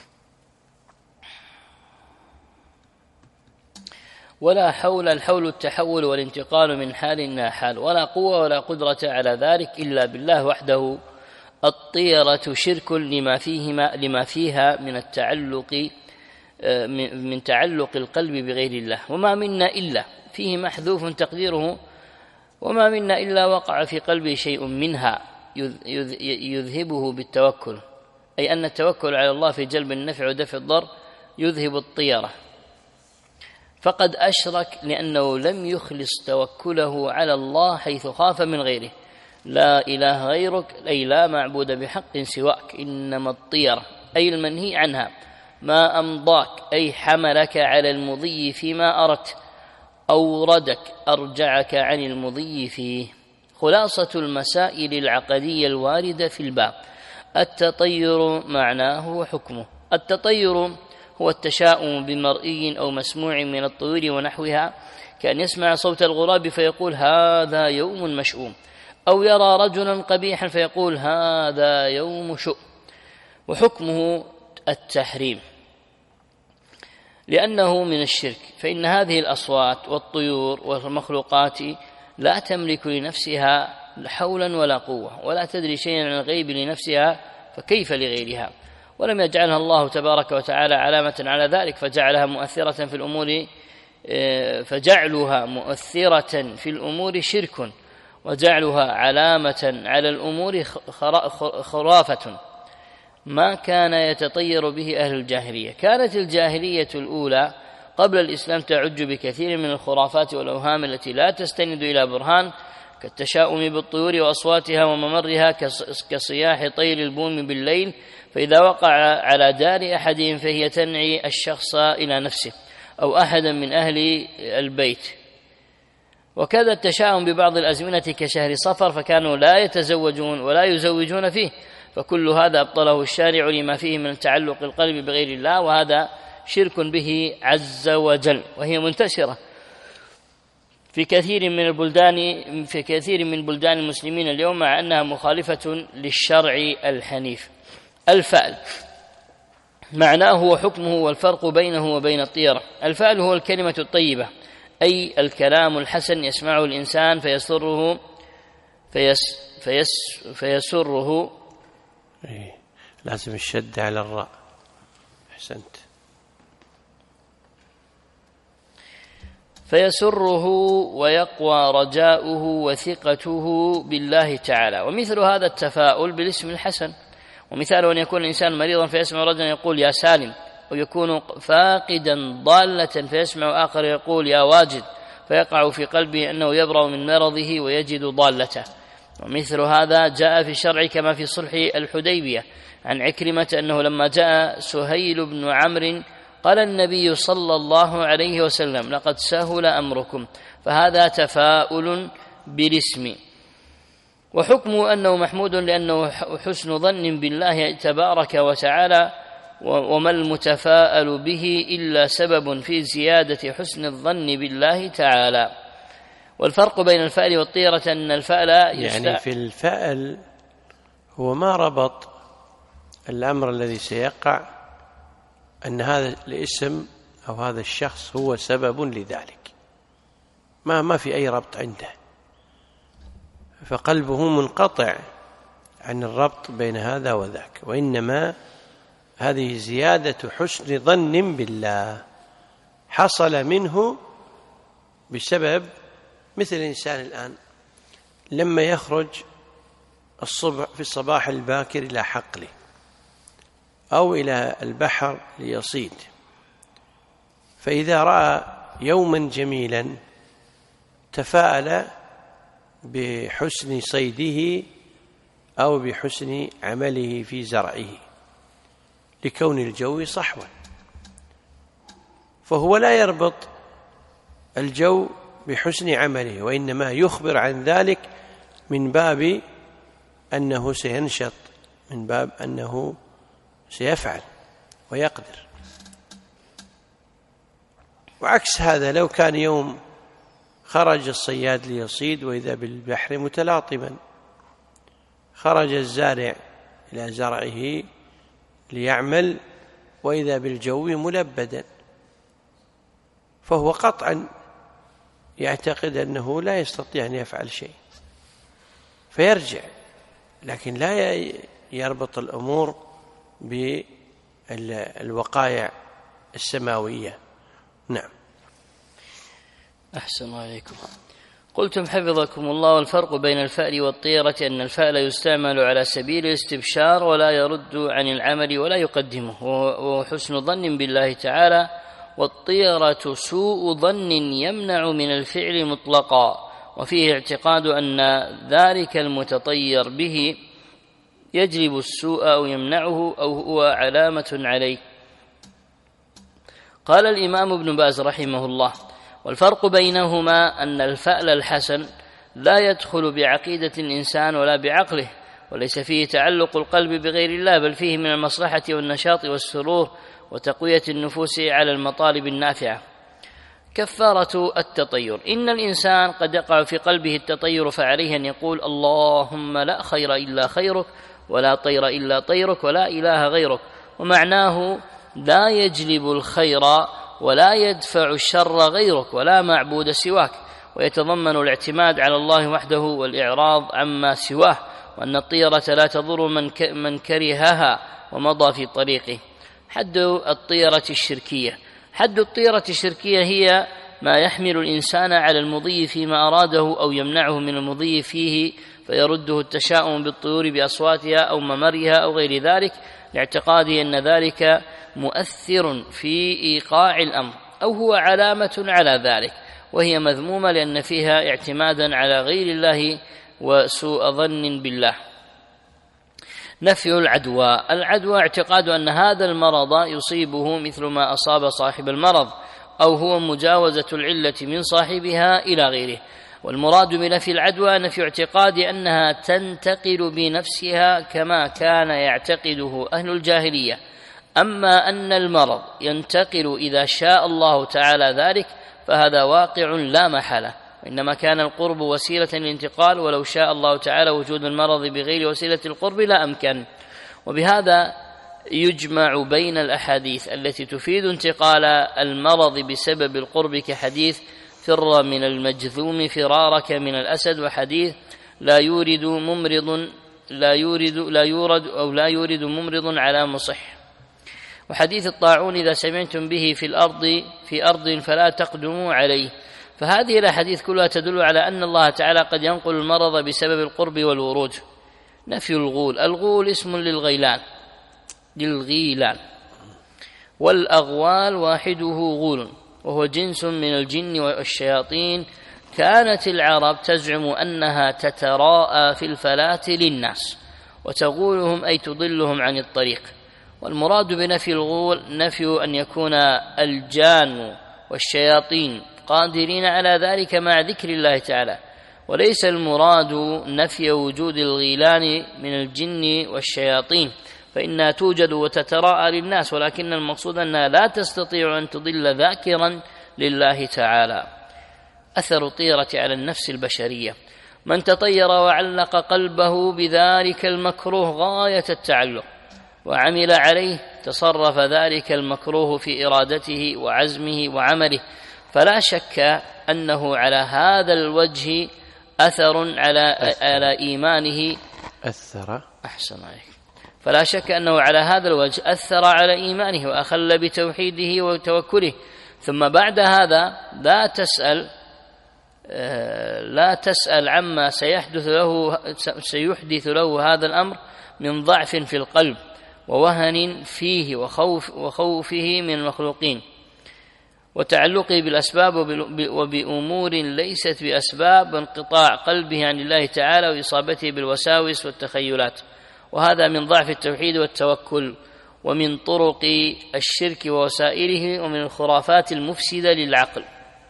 ولا حول، الحول التحول والانتقال من حال إلى حال. ولا قوة ولا قدرة على ذلك إلا بالله وحده. الطيرة شرك لما فيهما لما فيها من التعلق من تعلق القلب بغير الله. وما منا إلا، فيه محذوف تقديره وما منا إلا وقع في قلبه شيء منها يذهبه بالتوكل، أي أن التوكل على الله في جلب النفع ودفع الضر يذهب الطيرة، فقد أشرك لأنه لم يخلص توكله على الله حيث خاف من غيره. لا إله غيرك، أي لا معبود بحق سواك، إنما الطيرة أي المنهي عنها ما أمضاك، أي حملك على المضي فيما أردت، أوردك أرجعك عن المضي فيه. خلاصة المسائل العقدية الواردة في الباب. التطير معناه وحكمه. التطير هو التشاؤم بمرئي أو مسموع من الطيور ونحوها، كأن يسمع صوت الغراب فيقول هذا يوم مشؤوم، أو يرى رجلا قبيحا فيقول هذا يوم شؤم. وحكمه التحريم لأنه من الشرك، فإن هذه الأصوات والطيور والمخلوقات لا تملك لنفسها حولا ولا قوة، ولا تدري شيئا عن الغيب لنفسها، فكيف لغيرها؟ ولم يجعلها الله تبارك وتعالى علامة على ذلك، فجعلها مؤثرة في الأمور فجعلها مؤثرة في الأمور شرك، وجعلها علامة على الأمور خرافة ما كان يتطير به أهل الجاهلية. كانت الجاهلية الأولى قبل الإسلام تعج بكثير من الخرافات والأوهام التي لا تستند إلى برهان، كالتشاؤم بالطيور وأصواتها وممرها كصياح طير البوم بالليل، فإذا وقع على دار أحدهم فهي تنعي الشخص إلى نفسه أو أحدا من أهل البيت. وكذا التشاؤم ببعض الأزمنة كشهر صفر، فكانوا لا يتزوجون ولا يزوجون فيه، فكل هذا أبطله الشارع لما فيه من تعلق القلب بغير الله، وهذا شرك به عز وجل، وهي منتشرة في كثير من البلدان في كثير من بلدان المسلمين اليوم، مع أنها مخالفة للشرع الحنيف. الفأل معناه وحكمه والفرق بينه وبين الطيرة. الفأل هو الكلمة الطيبة، أي الكلام الحسن يسمعه الإنسان فيسره فيس فيس فيسره إيه. لازم الشد على الراء. أحسنت. فيسره ويقوى رجاؤه وثقته بالله تعالى. ومثل هذا التفاؤل بالاسم الحسن، ومثاله أن يكون الإنسان مريضا فيسمع رجلا يقول يا سالم، ويكون فاقدا ضالة فيسمع آخر يقول يا واجد، فيقع في قلبه أنه يبرأ من مرضه ويجد ضالته. ومثل هذا جاء في الشرع كما في صلح الحديبية عن عكرمة أنه لما جاء سهيل بن عمرو قال النبي صلى الله عليه وسلم لقد سهل أمركم، فهذا تفاؤل بالاسم. وحكمه أنه محمود لأنه حسن ظن بالله تبارك وتعالى، وما المتفاءل به إلا سبب في زيادة حسن الظن بالله تعالى. والفرق بين الفأل والطيرة أن الفأل يعني في الفأل هو ما ربط الأمر الذي سيقع أن هذا الاسم أو هذا الشخص هو سبب لذلك، ما ما في أي ربط عنده، فقلبه منقطع عن الربط بين هذا وذاك، وإنما هذه زيادة حسن ظن بالله حصل منه بسبب مثل الإنسان الآن لما يخرج الصبح في الصباح الباكر إلى حقله أو إلى البحر ليصيد، فإذا رأى يوما جميلا تفاءل بحسن صيده أو بحسن عمله في زرعه لكون الجو صحوا، فهو لا يربط الجو بحسن عمله، وإنما يخبر عن ذلك من باب أنه سينشط، من باب أنه سيفعل ويقدر. وعكس هذا لو كان يوم خرج الصياد ليصيد وإذا بالبحر متلاطما، خرج الزارع إلى زرعه ليعمل وإذا بالجو ملبدا، فهو قطعا يعتقد أنه لا يستطيع أن يفعل شيء فيرجع، لكن لا يربط الأمور بالوقائع السماوية. نعم. أحسن عليكم. قلتم حفظكم الله والفرق بين الفأل والطيرة أن الفأل يستعمل على سبيل الاستبشار ولا يرد عن العمل ولا يقدمه، وهو حسن ظن بالله تعالى، والطيرة سوء ظن يمنع من الفعل مطلقا، وفيه اعتقاد أن ذلك المتطير به يجلب السوء أو يمنعه أو هو علامة عليه. قال الإمام ابن باز رحمه الله: والفرق بينهما أن الفأل الحسن لا يدخل بعقيدة الإنسان ولا بعقله، وليس فيه تعلق القلب بغير الله، بل فيه من المصلحة والنشاط والسرور وتقوية النفوس على المطالب النافعة. كفارة التطير: إن الإنسان قد يقع في قلبه التطير، فعليه أن يقول: اللهم لا خير إلا خيرك، ولا طير إلا طيرك، ولا إله غيرك. ومعناه: لا يجلب الخير ولا يدفع الشر غيرك، ولا معبود سواك. ويتضمن الاعتماد على الله وحده والإعراض عما سواه، وأن الطيرة لا تضر من كرهها ومضى في طريقه. حد الطيرة الشركية: حد الطيرة الشركية هي ما يحمل الإنسان على المضي فيما أراده أو يمنعه من المضي فيه، فيرده التشاؤم بالطيور بأصواتها أو ممرها أو غير ذلك، لاعتقاده أن ذلك مؤثر في إيقاع الأمر، أو هو علامة على ذلك، وهي مذمومة لأن فيها اعتمادا على غير الله وسوء ظن بالله. نفي العدوى: العدوى اعتقاد أن هذا المرض يصيبه مثل ما أصاب صاحب المرض، أو هو مجاوزة العلة من صاحبها إلى غيره. والمراد بنفي العدوى نفي اعتقاد أنها تنتقل بنفسها كما كان يعتقده أهل الجاهلية. أما أن المرض ينتقل إذا شاء الله تعالى ذلك فهذا واقع لا محالة، وإنما كان القرب وسيلة للانتقال، ولو شاء الله تعالى وجود المرض بغير وسيلة القرب لا أمكن. وبهذا يجمع بين الأحاديث التي تفيد انتقال المرض بسبب القرب كحديث فر من المجذوم فرارك من الأسد، وحديث لا يورد ممرض لا يورد لا يورد أو لا يورد ممرض على مصح، وحديث الطاعون إذا سمعتم به في الأرض في أرض فلا تقدموا عليه. فهذه الأحاديث كلها تدل على أن الله تعالى قد ينقل المرض بسبب القرب والورود. نفي الغول، الغول اسم للغيلان للغيلان، والأغوال واحده غول وهو جنس من الجن والشياطين. كانت العرب تزعم أنها تتراءى في الفلاة للناس وتغولهم أي تضلهم عن الطريق. والمراد بنفي الغول نفي أن يكون الجان والشياطين قادرين على ذلك مع ذكر الله تعالى، وليس المراد نفي وجود الغيلان من الجن والشياطين، فإنها توجد وتتراءى للناس، ولكن المقصود أنها لا تستطيع أن تضل ذاكرا لله تعالى. أثر الطيرة على النفس البشرية، من تطير وعلق قلبه بذلك المكروه غاية التعلق وعمل عليه تصرف ذلك المكروه في إرادته وعزمه وعمله، فلا شك أنه على هذا الوجه أثر على أثر. على إيمانه أثر أحسن عليك فلا شك أنه على هذا الوجه أثر على إيمانه وأخل بتوحيده وتوكله. ثم بعد هذا لا تسأل لا تسأل عما سيحدث له سيحدث له هذا الأمر من ضعف في القلب ووهن فيه وخوف وخوفه من المخلوقين وتعلقه بالأسباب وبأمور ليست بأسباب، وانقطاع قلبه عن الله تعالى وإصابته بالوساوس والتخيلات، وهذا من ضعف التوحيد والتوكل ومن طرق الشرك ووسائله ومن الخرافات المفسدة للعقل.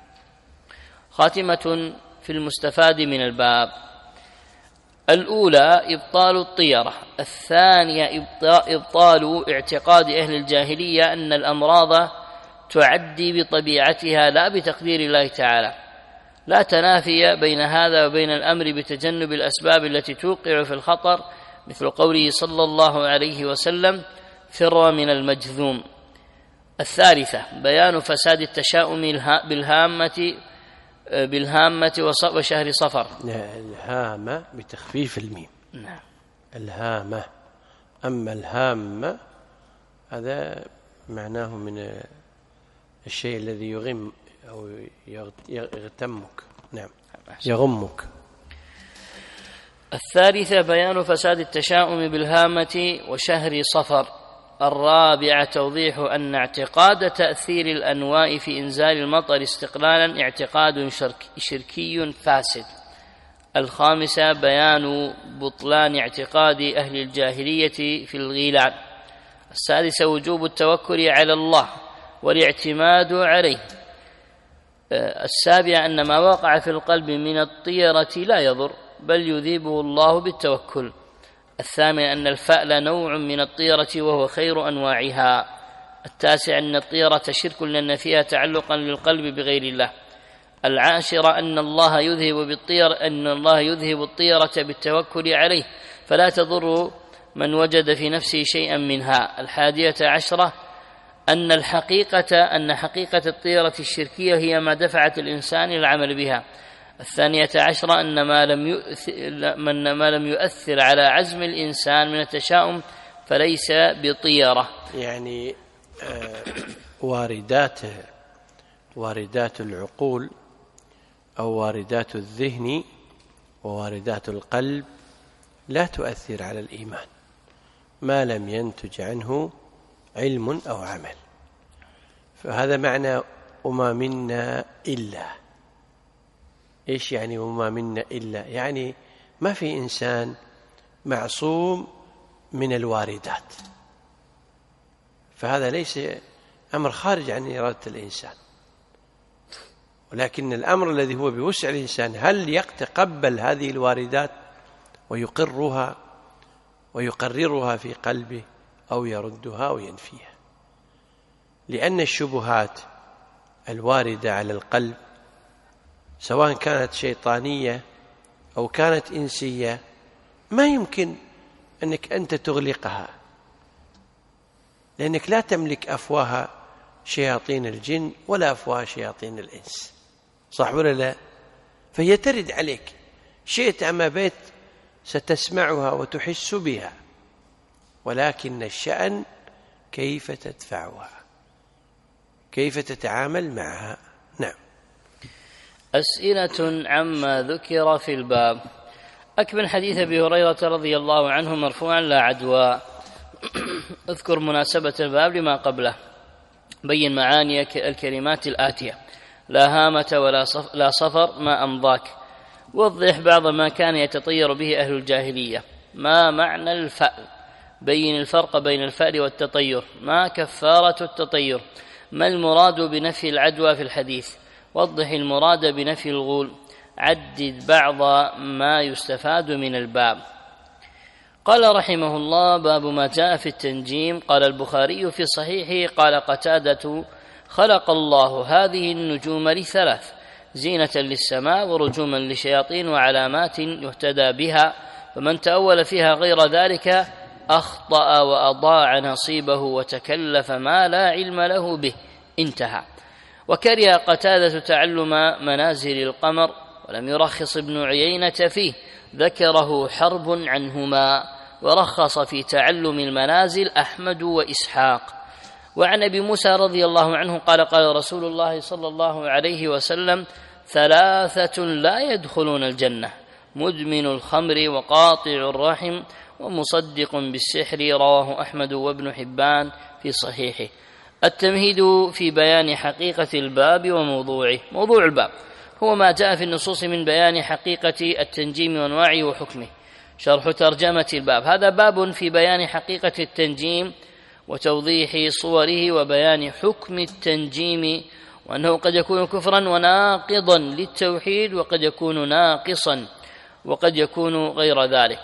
خاتمة في المستفاد من الباب: الأولى إبطال الطيرة، الثانية إبطال اعتقاد أهل الجاهلية أن الأمراض تعدي بطبيعتها لا بتقدير الله تعالى. لا تنافي بين هذا وبين الأمر بتجنب الأسباب التي توقع في الخطر، مثل قوله صلى الله عليه وسلم: فر من المجذوم. الثالثة بيان فساد التشاؤم بالهامة بالهامة وشهر صفر. الهامة بتخفيف الميم. نعم. الهامة. أما الهامة هذا معناه من الشيء الذي يغم أو يغتمك. نعم، يغمك. الثالثة بيان فساد التشاؤم بالهامة وشهر صفر. الرابعة توضيح أن اعتقاد تأثير الأنواء في إنزال المطر استقلالا اعتقاد شرك شركي فاسد. الخامسة بيان بطلان اعتقاد أهل الجاهلية في الغيلان. السادسة وجوب التوكل على الله والاعتماد عليه. السابعة أن ما وقع في القلب من الطيرة لا يضر بل يذيبه الله بالتوكل. الثامن أن الفأل نوع من الطيرة وهو خير أنواعها. التاسع أن الطيرة شرك لأن فيها تعلقا للقلب بغير الله. العاشرة أن الله يذهب بالطيرة أن الله يذهب الطيرة بالتوكل عليه فلا تضر من وجد في نفسه شيئا منها. الحادية عشرة أن الحقيقة أن حقيقة الطيرة الشركية هي ما دفعت الإنسان إلى العمل بها. الثانية عشرة أن ما لم يؤثر, من ما لم يؤثر على عزم الإنسان من التشاؤم فليس بطيرة. يعني آه واردات واردات العقول أو واردات الذهن وواردات القلب لا تؤثر على الإيمان ما لم ينتج عنه علم أو عمل. فهذا معنى وما منا إلا. إيش يعني وما منا إلا؟ يعني ما في إنسان معصوم من الواردات، فهذا ليس أمر خارج عن إرادة الإنسان، ولكن الأمر الذي هو بوسع الإنسان هل يتقبل هذه الواردات ويقرها ويقررها في قلبه أو يردها وينفيها. لأن الشبهات الواردة على القلب سواء كانت شيطانية أو كانت إنسية ما يمكن أنك أنت تغلقها لأنك لا تملك أفواه شياطين الجن ولا أفواه شياطين الإنس، صح ولا لا؟ فهي ترد عليك، شئت أم أبيت ستسمعها وتحس بها، ولكن الشأن كيف تدفعها، كيف تتعامل معها. نعم. أسئلة عما ذكر في الباب. أكمل حديث أبي هريرة رضي الله عنه مرفوعا لا عدوى. اذكر مناسبة الباب لما قبله، بين معاني الكلمات الآتية: لا هامة ولا صف لا صفر ما أمضاك. وضح بعض ما كان يتطير به أهل الجاهلية. ما معنى الفأل؟ بين الفرق بين الفأل والتطير. ما كفارة التطير؟ ما المراد بنفي العدوى في الحديث؟ وضح المراد بنفي الغول. عدد بعض ما يستفاد من الباب. قال رحمه الله: باب ما جاء في التنجيم. قال البخاري في صحيحه: قال قتادة: خلق الله هذه النجوم لثلاث: زينة للسماء، ورجوما للشياطين، وعلامات يهتدى بها، فمن تأول فيها غير ذلك أخطأ وأضاع نصيبه وتكلف ما لا علم له به. انتهى. وكره قتادة تعلم منازل القمر، ولم يرخص ابن عيينة فيه، ذكره حرب عنهما، ورخص في تعلم المنازل أحمد وإسحاق. وعن أبي موسى رضي الله عنه قال: قال رسول الله صلى الله عليه وسلم: ثلاثة لا يدخلون الجنة: مدمن الخمر، وقاطع الرحم، ومصدق بالسحر. رواه أحمد وابن حبان في صحيحه. التمهيد في بيان حقيقة الباب وموضوعه. موضوع الباب هو ما جاء في النصوص من بيان حقيقة التنجيم وأنواعه وحكمه. شرح ترجمة الباب: هذا باب في بيان حقيقة التنجيم وتوضيح صوره وبيان حكم التنجيم، وأنه قد يكون كفرا وناقضا للتوحيد، وقد يكون ناقصا، وقد يكون غير ذلك.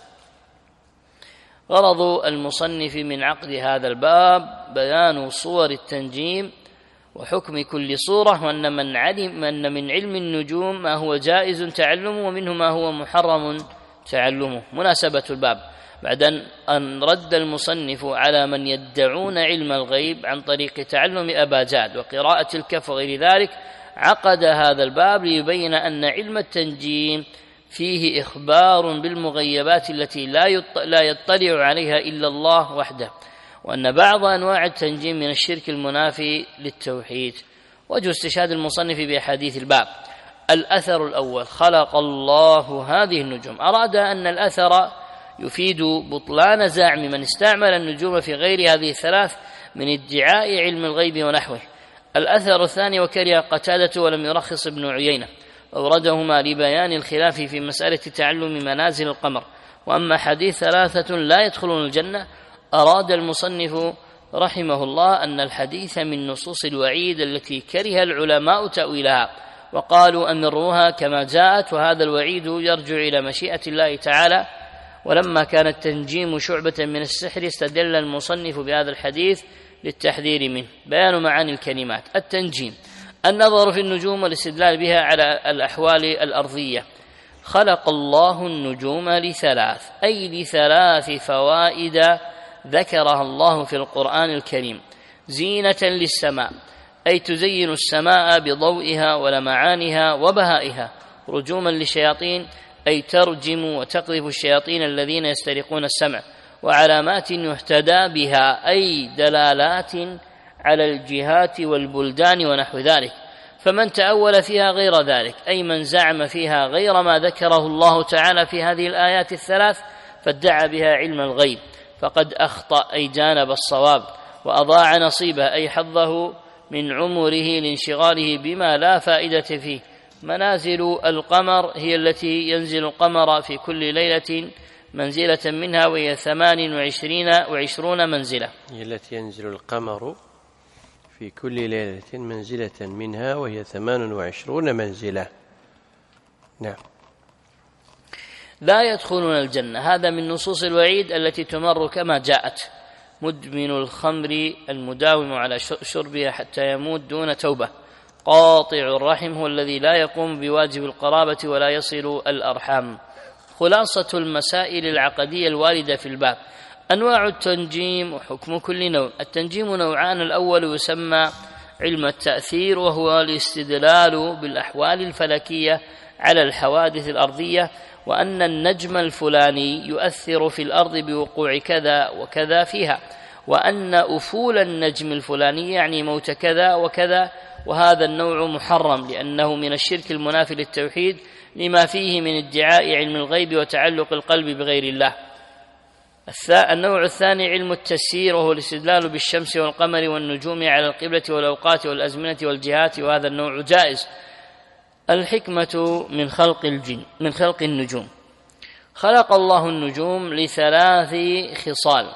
غرض المصنف من عقد هذا الباب بيان صور التنجيم وحكم كل صورة، وأن من علم أن من علم النجوم ما هو جائز تعلمه، ومنه ما هو محرم تعلمه. مناسبة الباب: بعد أن رد المصنف على من يدعون علم الغيب عن طريق تعلم أباجاد وقراءة الكهف وغير ذلك، عقد هذا الباب ليبين أن علم التنجيم فيه إخبار بالمغيبات التي لا يطلع عليها إلا الله وحده، وأن بعض أنواع التنجيم من الشرك المنافي للتوحيد. وجه استشهاد المصنف بأحاديث الباب: الأثر الأول: خلق الله هذه النجوم. أراد أن الأثر يفيد بطلان زعم من استعمل النجوم في غير هذه الثلاث من ادعاء علم الغيب ونحوه. الأثر الثاني: وكره قتادة ولم يرخص ابن عيينة، أوردهما لبيان الخلاف في مسألة تعلم منازل القمر. وأما حديث ثلاثة لا يدخلون الجنة، أراد المصنف رحمه الله أن الحديث من نصوص الوعيد التي كره العلماء تأويلها، وقالوا أمروها كما جاءت، وهذا الوعيد يرجع إلى مشيئة الله تعالى. ولما كان التنجيم شعبة من السحر، استدل المصنف بهذا الحديث للتحذير منه. بيان معاني الكلمات. التنجيم: النظر في النجوم والاستدلال بها على الأحوال الأرضية. خلق الله النجوم لثلاث، أي لثلاث فوائد ذكرها الله في القرآن الكريم: زينة للسماء، أي تزين السماء بضوئها ولمعانها وبهائها. رجوما للشياطين، أي ترجم وتقذف الشياطين الذين يسترقون السمع. وعلامات يهتدى بها، أي دلالات على الجهات والبلدان ونحو ذلك. فمن تأول فيها غير ذلك، أي من زعم فيها غير ما ذكره الله تعالى في هذه الآيات الثلاث فادعى بها علم الغيب، فقد أخطأ، أي جانب الصواب، وأضاع نصيبه، أي حظه من عمره لانشغاله بما لا فائدة فيه. منازل القمر هي التي ينزل القمر في كل ليلة منزلة منها، وهي ثمان وعشرين وعشرون منزلة. هي التي ينزل القمر في كل ليلة منزلة منها، وهي ثمان وعشرون منزلة. نعم. لا يدخلون الجنة، هذا من نصوص الوعيد التي تمر كما جاءت: مدمن الخمر، المداوم على شربها حتى يموت دون توبة. قاطع الرحم هو الذي لا يقوم بواجب القرابة ولا يصل الأرحام. خلاصة المسائل العقدية الواردة في الباب: أنواع التنجيم وحكم كل نوع. التنجيم نوعان: الأول يسمى علم التأثير، وهو الاستدلال بالأحوال الفلكية على الحوادث الأرضية، وأن النجم الفلاني يؤثر في الأرض بوقوع كذا وكذا فيها، وأن أفول النجم الفلاني يعني موت كذا وكذا. وهذا النوع محرم لأنه من الشرك المنافي للتوحيد لما فيه من ادعاء علم الغيب وتعلق القلب بغير الله. النوع الثاني علم التسيير، وهو الاستدلال بالشمس والقمر والنجوم على القبلة والأوقات والأزمنة والجهات، وهذا النوع جائز. الحكمة من خلق الجن من خلق النجوم. خلق الله النجوم لثلاث خصال: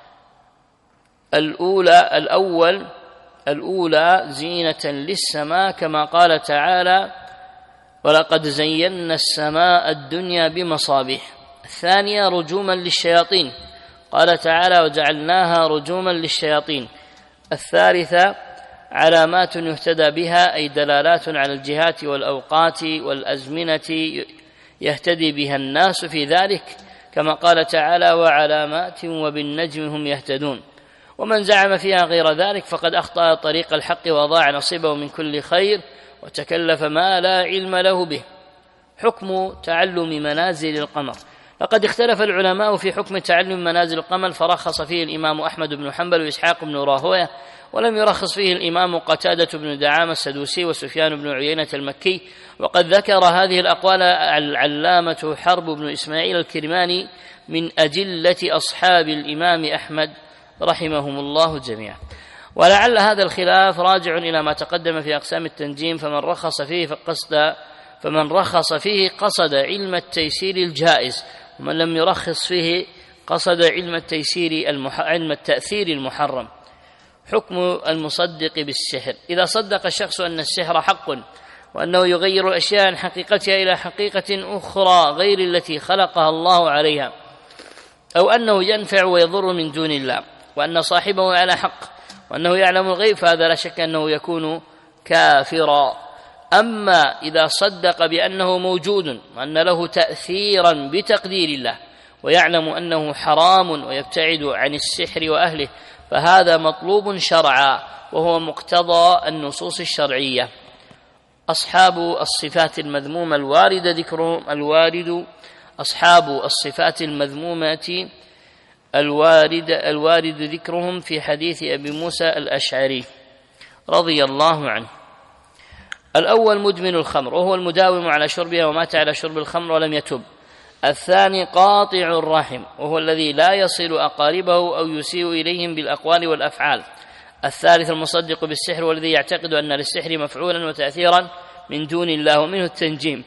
الأولى الأول الأولى زينة للسماء، كما قال تعالى: ولقد زينا السماء الدنيا بمصابيح. الثانية رجوما للشياطين، قال تعالى: وجعلناها رجوما للشياطين. الثالثة علامات يهتدى بها، أي دلالات على الجهات والأوقات والأزمنة يهتدي بها الناس في ذلك، كما قال تعالى: وعلامات وبالنجم هم يهتدون. ومن زعم فيها غير ذلك فقد أخطأ طريق الحق وأضاع نصيبه من كل خير وتكلف ما لا علم له به. حكم تعلم منازل القمر. لقد اختلف العلماء في حكم تعلم منازل القمر، فرخص فيه الإمام أحمد بن حنبل وإسحاق بن راهويه، ولم يرخص فيه الإمام قتادة بن دعامة السدوسي وسفيان بن عيينة المكي. وقد ذكر هذه الأقوال العلامة حرب بن إسماعيل الكرماني من أجلة أصحاب الإمام أحمد رحمهم الله جميعا. ولعل هذا الخلاف راجع إلى ما تقدم في أقسام التنجيم، فمن رخص فيه فقصد فمن رخص فيه قصد علم التيسير الجائز، ومن لم يرخص فيه قصد علم التيسير المح... علم التأثير المحرم. حكم المصدق بالسحر. إذا صدق الشخص أن السحر حق وأنه يغير الأشياء عن حقيقتها إلى حقيقة أخرى غير التي خلقها الله عليها، أو أنه ينفع ويضر من دون الله، وأن صاحبه على حق، وأنه يعلم الغيب، فهذا لا شك أنه يكون كافرا. أما إذا صدق بأنه موجود وأن له تأثيرا بتقدير الله، ويعلم أنه حرام ويبتعد عن السحر وأهله، فهذا مطلوب شرعا، وهو مقتضى النصوص الشرعية. أصحاب الصفات المذمومة الواردة ذكرهم الوارد أصحاب الصفات المذمومة الوارد الوارد ذكرهم في حديث أبي موسى الأشعري رضي الله عنه. الأول مدمن الخمر، وهو المداوم على شربها ومات على شرب الخمر ولم يتب. الثاني قاطع الرحم، وهو الذي لا يصل أقاربه أو يسيء إليهم بالأقوال والأفعال. الثالث المصدق بالسحر، والذي يعتقد أن للسحر مفعولا وتأثيرا من دون الله، ومنه التنجيم،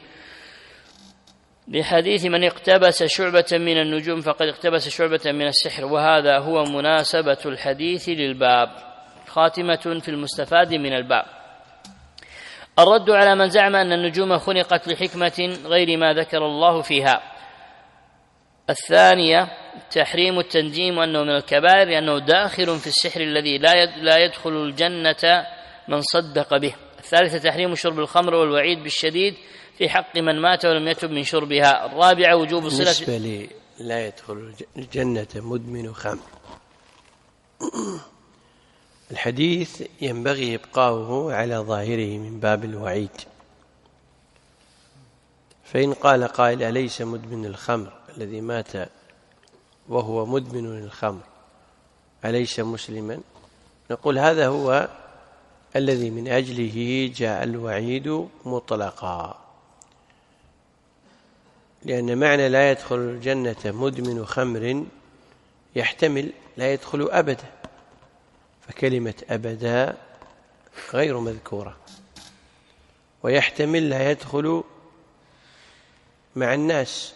لحديث من اقتبس شعبة من النجوم فقد اقتبس شعبة من السحر، وهذا هو مناسبة الحديث للباب. خاتمة في المستفاد من الباب. الرد على من زعم أن النجوم خلقت لحكمة غير ما ذكر الله فيها. الثانية تحريم التنجيم، وأنه من الكبائر لأنه داخل في السحر الذي لا يدخل الجنة من صدق به. الثالثة تحريم شرب الخمر، والوعيد بالشديد في حق من مات ولم يتب من شربها. الرابعة وجوب صلة. بالنسبة لي لا يدخل الجنة مدمن خمر، الحديث ينبغي إبقاؤه على ظاهره من باب الوعيد. فإن قال قائل أليس مدمن الخمر الذي مات وهو مدمن الخمر أليس مسلما؟ نقول هذا هو الذي من أجله جاء الوعيد مطلقا، لأن معنى لا يدخل الجنة مدمن خمر يحتمل لا يدخل أبدا، فكلمة أبدا غير مذكورة، ويحتمل لا يدخل مع الناس،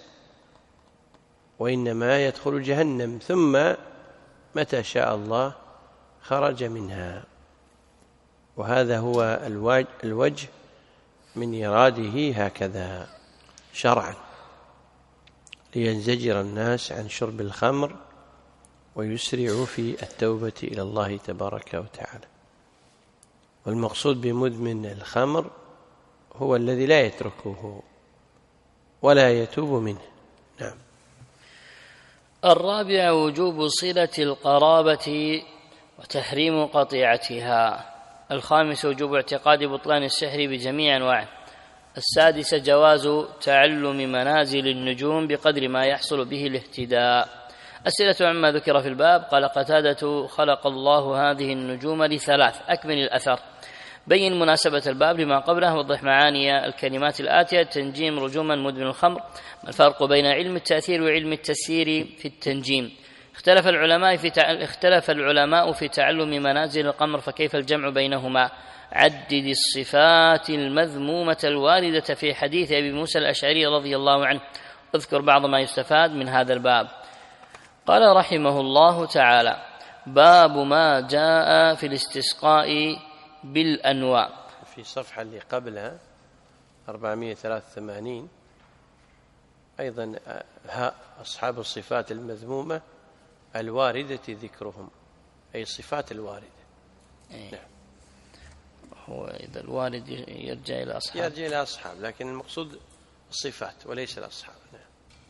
وإنما يدخل جهنم ثم متى شاء الله خرج منها. وهذا هو الوجه من إراده هكذا شرعا، لينزجر الناس عن شرب الخمر ويسرعوا في التوبة إلى الله تبارك وتعالى. والمقصود بمدمن الخمر هو الذي لا يتركه ولا يتوب منه. نعم. الرابع وجوب صلة القرابة وتحريم قطيعتها. الخامس وجوب اعتقاد بطلان السحر بجميع أنواعه. السادس جواز تعلم منازل النجوم بقدر ما يحصل به الاهتداء. أسئلة عما ذكر في الباب. قال قتادة: خلق الله هذه النجوم لثلاث. أكمل الأثر. بين مناسبة الباب لما قبله، وضح معاني الكلمات الآتية: التنجيم رجوما مدمن الخمر. ما الفرق بين علم التأثير وعلم التسيير في التنجيم؟ اختلف العلماء في تع... اختلف العلماء في تعلم منازل القمر، فكيف الجمع بينهما؟ عدد الصفات المذمومة الواردة في حديث أبي موسى الأشعري رضي الله عنه. اذكر بعض ما يستفاد من هذا الباب. قال رحمه الله تعالى: باب ما جاء في الاستسقاء بالأنواع. في الصفحة اللي قبلها أربعمائة وثلاثة وثمانين أيضا ها أصحاب الصفات المذمومة الواردة ذكرهم، أي الصفات الواردة. أي. نعم. هو إذا الوارد يرجع إلى أصحاب، يرجع إلى أصحاب، لكن المقصود الصفات وليس الأصحاب. نعم.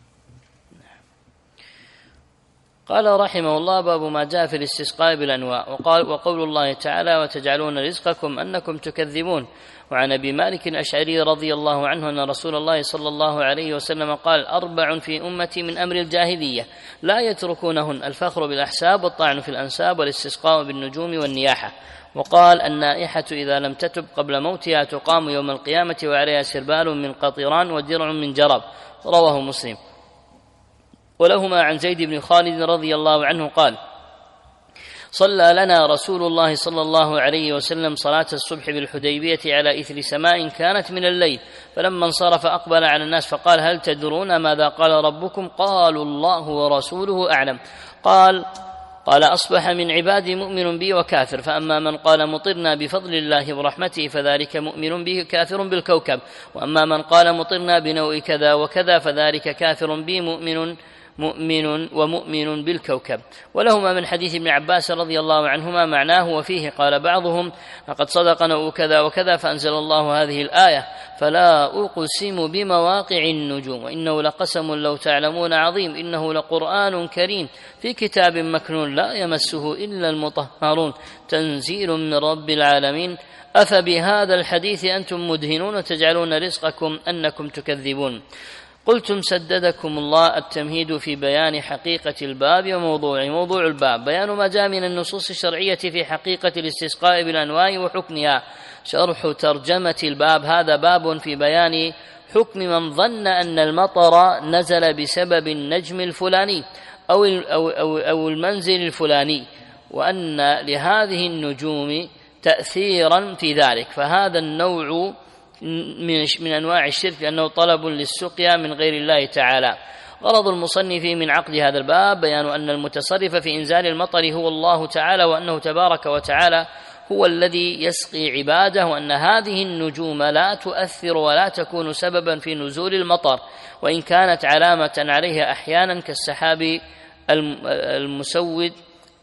قال رحمه الله: باب ما جاء في الاستسقاء بالأنواع. وقال: وقول الله تعالى: وتجعلون رزقكم أنكم تكذبون. وعن أبي مالك الأشعري رضي الله عنه أن رسول الله صلى الله عليه وسلم قال: أربع في أمتي من أمر الجاهلية لا يتركونهن: الفخر بالأحساب، والطعن في الأنساب، والاستسقاء بالنجوم، والنياحة. وقال: النائحة إذا لم تتب قبل موتها تقام يوم القيامة وعليها سربال من قطران ودرع من جرب. رواه مسلم. ولهما عن زيد بن خالد رضي الله عنه قال: صلى لنا رسول الله صلى الله عليه وسلم صلاة الصبح بالحديبية على إثر سماء كانت من الليل، فلما انصرف أقبل على الناس فقال: هل تدرون ماذا قال ربكم؟ قالوا: الله ورسوله أعلم. قال قال أصبح من عبادي مؤمن بي وكافر، فأما من قال مطرنا بفضل الله ورحمته فذلك مؤمن به كافر بالكوكب، وأما من قال مطرنا بنوء كذا وكذا فذلك كافر بي مؤمن مؤمن ومؤمن بالكوكب. ولهما من حديث ابن عباس رضي الله عنهما معناه وفيه. قال بعضهم: لقد صدق نوء كذا وكذا، فأنزل الله هذه الآية: فلا أقسم بمواقع النجوم وإنه لقسم لو تعلمون عظيم، إنه لقرآن كريم في كتاب مكنون لا يمسه إلا المطهرون، تنزيل من رب العالمين. أفبهذا الحديث أنتم مدهنون وتجعلون رزقكم أنكم تكذبون. قلتم سددكم الله التمهيد في بيان حقيقة الباب وموضوعه. موضوع الباب بيان ما جاء من النصوص الشرعية في حقيقة الاستسقاء بالأنواع وحكمها. شرح ترجمة الباب. هذا باب في بيان حكم من ظن أن المطر نزل بسبب النجم الفلاني أو أو أو, أو المنزل الفلاني، وأن لهذه النجوم تأثيرا في ذلك، فهذا النوع من أنواع الشرك، لأنه طلب للسقيا من غير الله تعالى. غرض المصنف من عقد هذا الباب بيان أن المتصرف في إنزال المطر هو الله تعالى، وأنه تبارك وتعالى هو الذي يسقي عباده، وأن هذه النجوم لا تؤثر ولا تكون سببا في نزول المطر، وإن كانت علامة عليها أحيانا كالسحاب المسود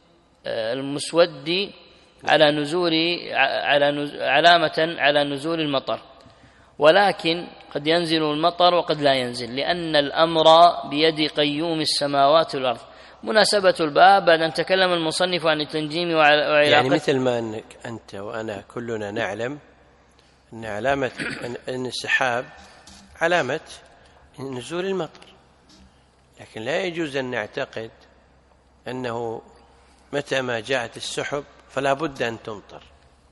المسود على نزول على علامة على نزول المطر، ولكن قد ينزل المطر وقد لا ينزل، لأن الأمر بيد قيوم السماوات والأرض. مناسبة الباب بعد أن تكلم المصنف عن التنجيم وعلاقته، يعني مثل ما أنك أنت وأنا كلنا نعلم أن علامة أن السحاب علامة نزول المطر، لكن لا يجوز أن نعتقد أنه متى ما جاءت السحب فلا بد أن تمطر،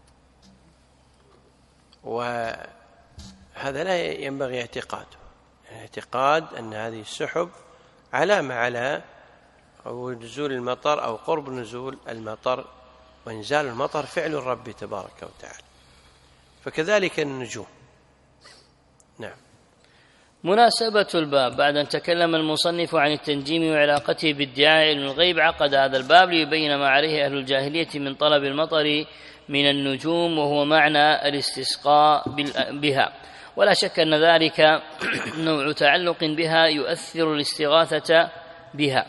وهذا لا ينبغي اعتقاده. اعتقاد أن هذه السحب علامة على نزول المطر أو قرب نزول المطر، وإنزال المطر فعل الرب تبارك وتعالى، فكذلك النجوم. نعم. مناسبة الباب بعد أن تكلم المصنف عن التنجيم وعلاقته بادعاء علم الغيب، عقد هذا الباب ليبين ما عليه أهل الجاهلية من طلب المطر من النجوم، وهو معنى الاستسقاء بها، ولا شك أن ذلك نوع تعلق بها يؤثر الاستغاثة بها.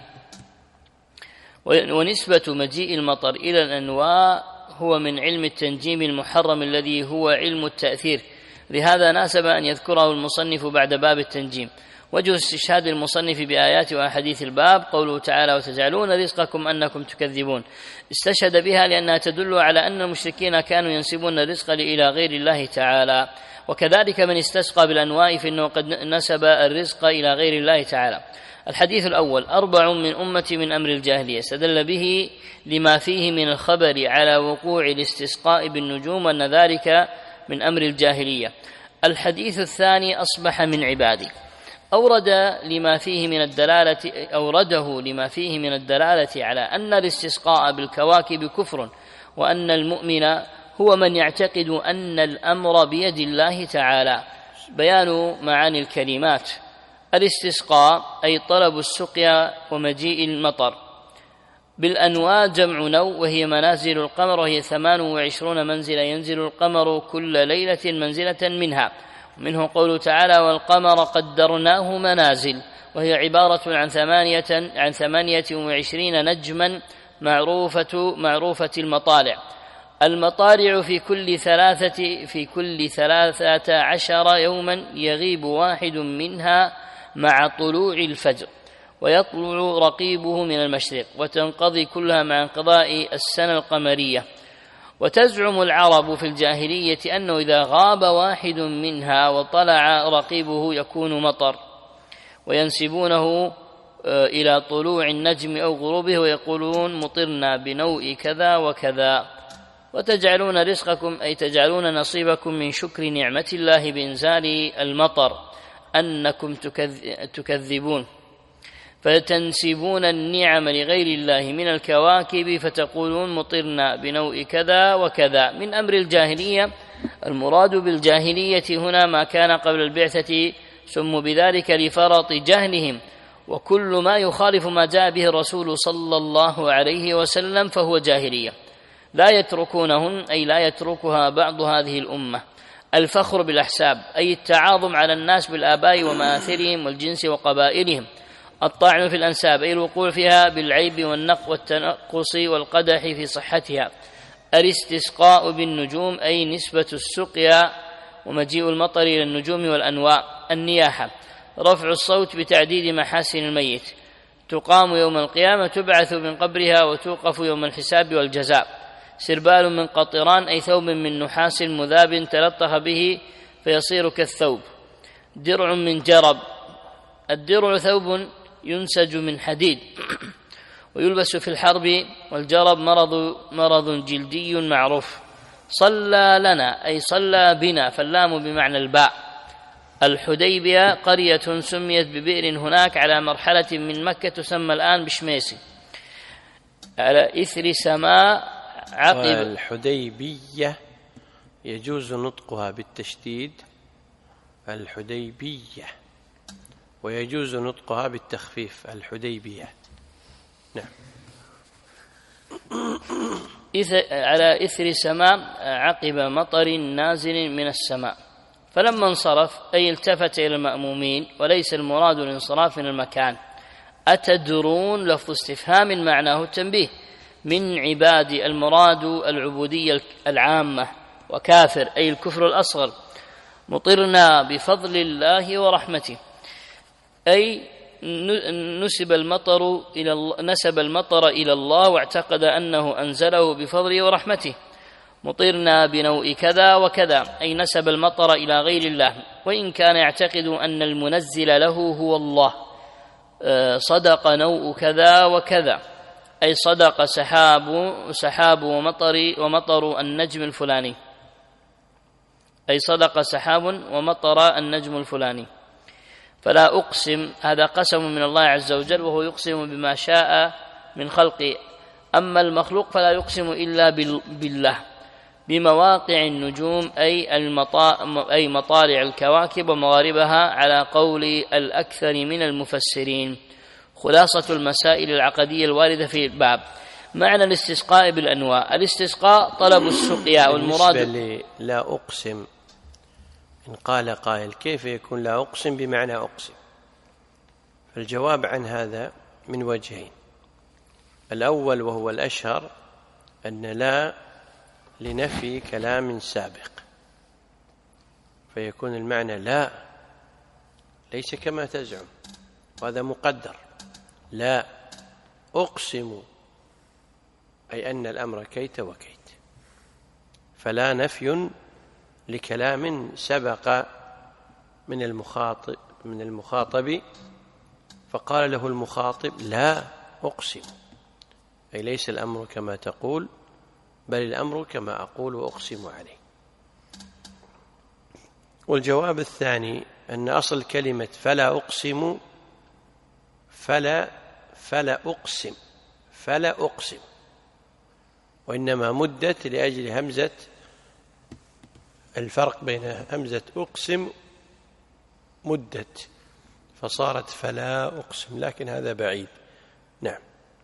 ونسبة مجيء المطر إلى الأنواع هو من علم التنجيم المحرم الذي هو علم التأثير، لهذا ناسب أن يذكره المصنف بعد باب التنجيم. وجه استشهاد المصنف بآيات وأحاديث الباب قوله تعالى وتجعلون رزقكم أنكم تكذبون، استشهد بها لأنها تدل على أن المشركين كانوا ينسبون الرزق إلى غير الله تعالى، وكذلك من استسقى بالأنواء فإنه قد نسب الرزق إلى غير الله تعالى. الحديث الأول: أربع من أمتي من أمر الجاهلية، استدل به لما فيه من الخبر على وقوع الاستسقاء بالنجوم وأن ذلك من أمر الجاهلية. الحديث الثاني: أصبح من عبادي، أورد لما فيه من الدلالة أورده لما فيه من الدلالة على أن الاستسقاء بالكواكب كفر، وأن المؤمن هو من يعتقد أن الأمر بيد الله تعالى. بيان معاني الكلمات: الاستسقاء أي طلب السقيا ومجيء المطر. بالأنواع جمع نو، وهي منازل القمر، وهي ثمان وعشرون منزلة ينزل القمر كل ليلة منزلة منها، منه قوله تعالى والقمر قدرناه منازل، وهي عبارة عن ثمانية عن ثمانية وعشرين نجما معروفة معروفة المطالع. المطالع في كل ثلاثة في كل ثلاثة عشر يوما يغيب واحد منها مع طلوع الفجر، ويطلع رقيبه من المشرق، وتنقضي كلها مع انقضاء السنة القمرية. وتزعم العرب في الجاهلية أنه إذا غاب واحد منها وطلع رقيبه يكون مطر، وينسبونه إلى طلوع النجم أو غروبه، ويقولون مطرنا بنوء كذا وكذا. وتجعلون رزقكم أي تجعلون نصيبكم من شكر نعمة الله بإنزال المطر أنكم تكذبون، فتنسبون النعم لغير الله من الكواكب فتقولون مطرنا بنوء كذا وكذا. من أمر الجاهلية، المراد بالجاهلية هنا ما كان قبل البعثة، سموا بذلك لفرط جهلهم، وكل ما يخالف ما جاء به الرسول صلى الله عليه وسلم فهو جاهلية لا يتركونهن، أي لا يتركها بعض هذه الأمة. الفخر بالأحساب أي التعاظم على الناس بالآباء ومآثرهم والجنس وقبائلهم. الطعن في الأنساب أي الوقوع فيها بالعيب والنقص والتنقص والقدح في صحتها. الاستسقاء بالنجوم أي نسبة السقيا ومجيء المطر إلى النجوم والأنواء. النياحة رفع الصوت بتعديد محاسن الميت، تقام يوم القيامة، تبعث من قبرها وتوقف يوم الحساب والجزاء. سربال من قطران أي ثوب من نحاس مذاب تلطخ به فيصير كالثوب. درع من جرب، الدرع ثوب ينسج من حديد ويلبس في الحرب، والجرب مرض مرض جلدي معروف. صلى لنا أي صلى بنا، فاللام بمعنى الباء. الحديبية قرية سميت ببئر هناك على مرحلة من مكة تسمى الآن بشميسي على إثر سماء عقب. الحديبية يجوز نطقها بالتشديد الحديبية، ويجوز نطقها بالتخفيف الحديبية. نعم. على إثر سماء عقب مطر نازل من السماء. فلما انصرف أي التفت إلى المأمومين، وليس المراد الانصراف من المكان. أتدرون لفظ استفهام معناه التنبيه. من عباد المراد العبودية العامة. وكافر أي الكفر الأصغر. مطرنا بفضل الله ورحمته أي نسب المطر إلى نسب المطر إلى الله واعتقد أنه أنزله بفضله ورحمته. مطرنا بنوء كذا وكذا أي نسب المطر إلى غير الله، وإن كان يعتقد أن المنزل له هو الله. صدق نوء كذا وكذا أي صدق سحاب سحاب ومطر ومطر النجم الفلاني، أي صدق سحاب ومطر النجم الفلاني. فلا أقسم، هذا قسم من الله عز وجل، وهو يقسم بما شاء من خلقه. أما المخلوق فلا يقسم إلا بالله. بمواقع النجوم أي, أي مطالع الكواكب ومغاربها على قول الأكثر من المفسرين. خلاصة المسائل العقدية الواردة في الباب. معنى الاستسقاء بالأنواع. الاستسقاء طلب السقيا، والمراد بالنسبة لا أقسم إن قال قائل كيف يكون لا أقسم بمعنى أقسم؟ الجواب عن هذا من وجهين. الأول وهو الأشهر أن لا لنفي كلام سابق، فيكون المعنى لا، ليس كما تزعم، وهذا مقدر. لا أقسم، أي أن الأمر كيت وكيت، فلا نفي لكلام سبق من المخاطب من المخاطب فقال له المخاطب لا أقسم، أي ليس الأمر كما تقول، بل الأمر كما أقول وأقسم عليه. والجواب الثاني أن أصل كلمة فلا أقسم فلا فلا أقسم فلا أقسم، وإنما مدت لأجل همزة، الفرق بين همزة أقسم مدت فصارت فلا أقسم، لكن هذا بعيد. نعم.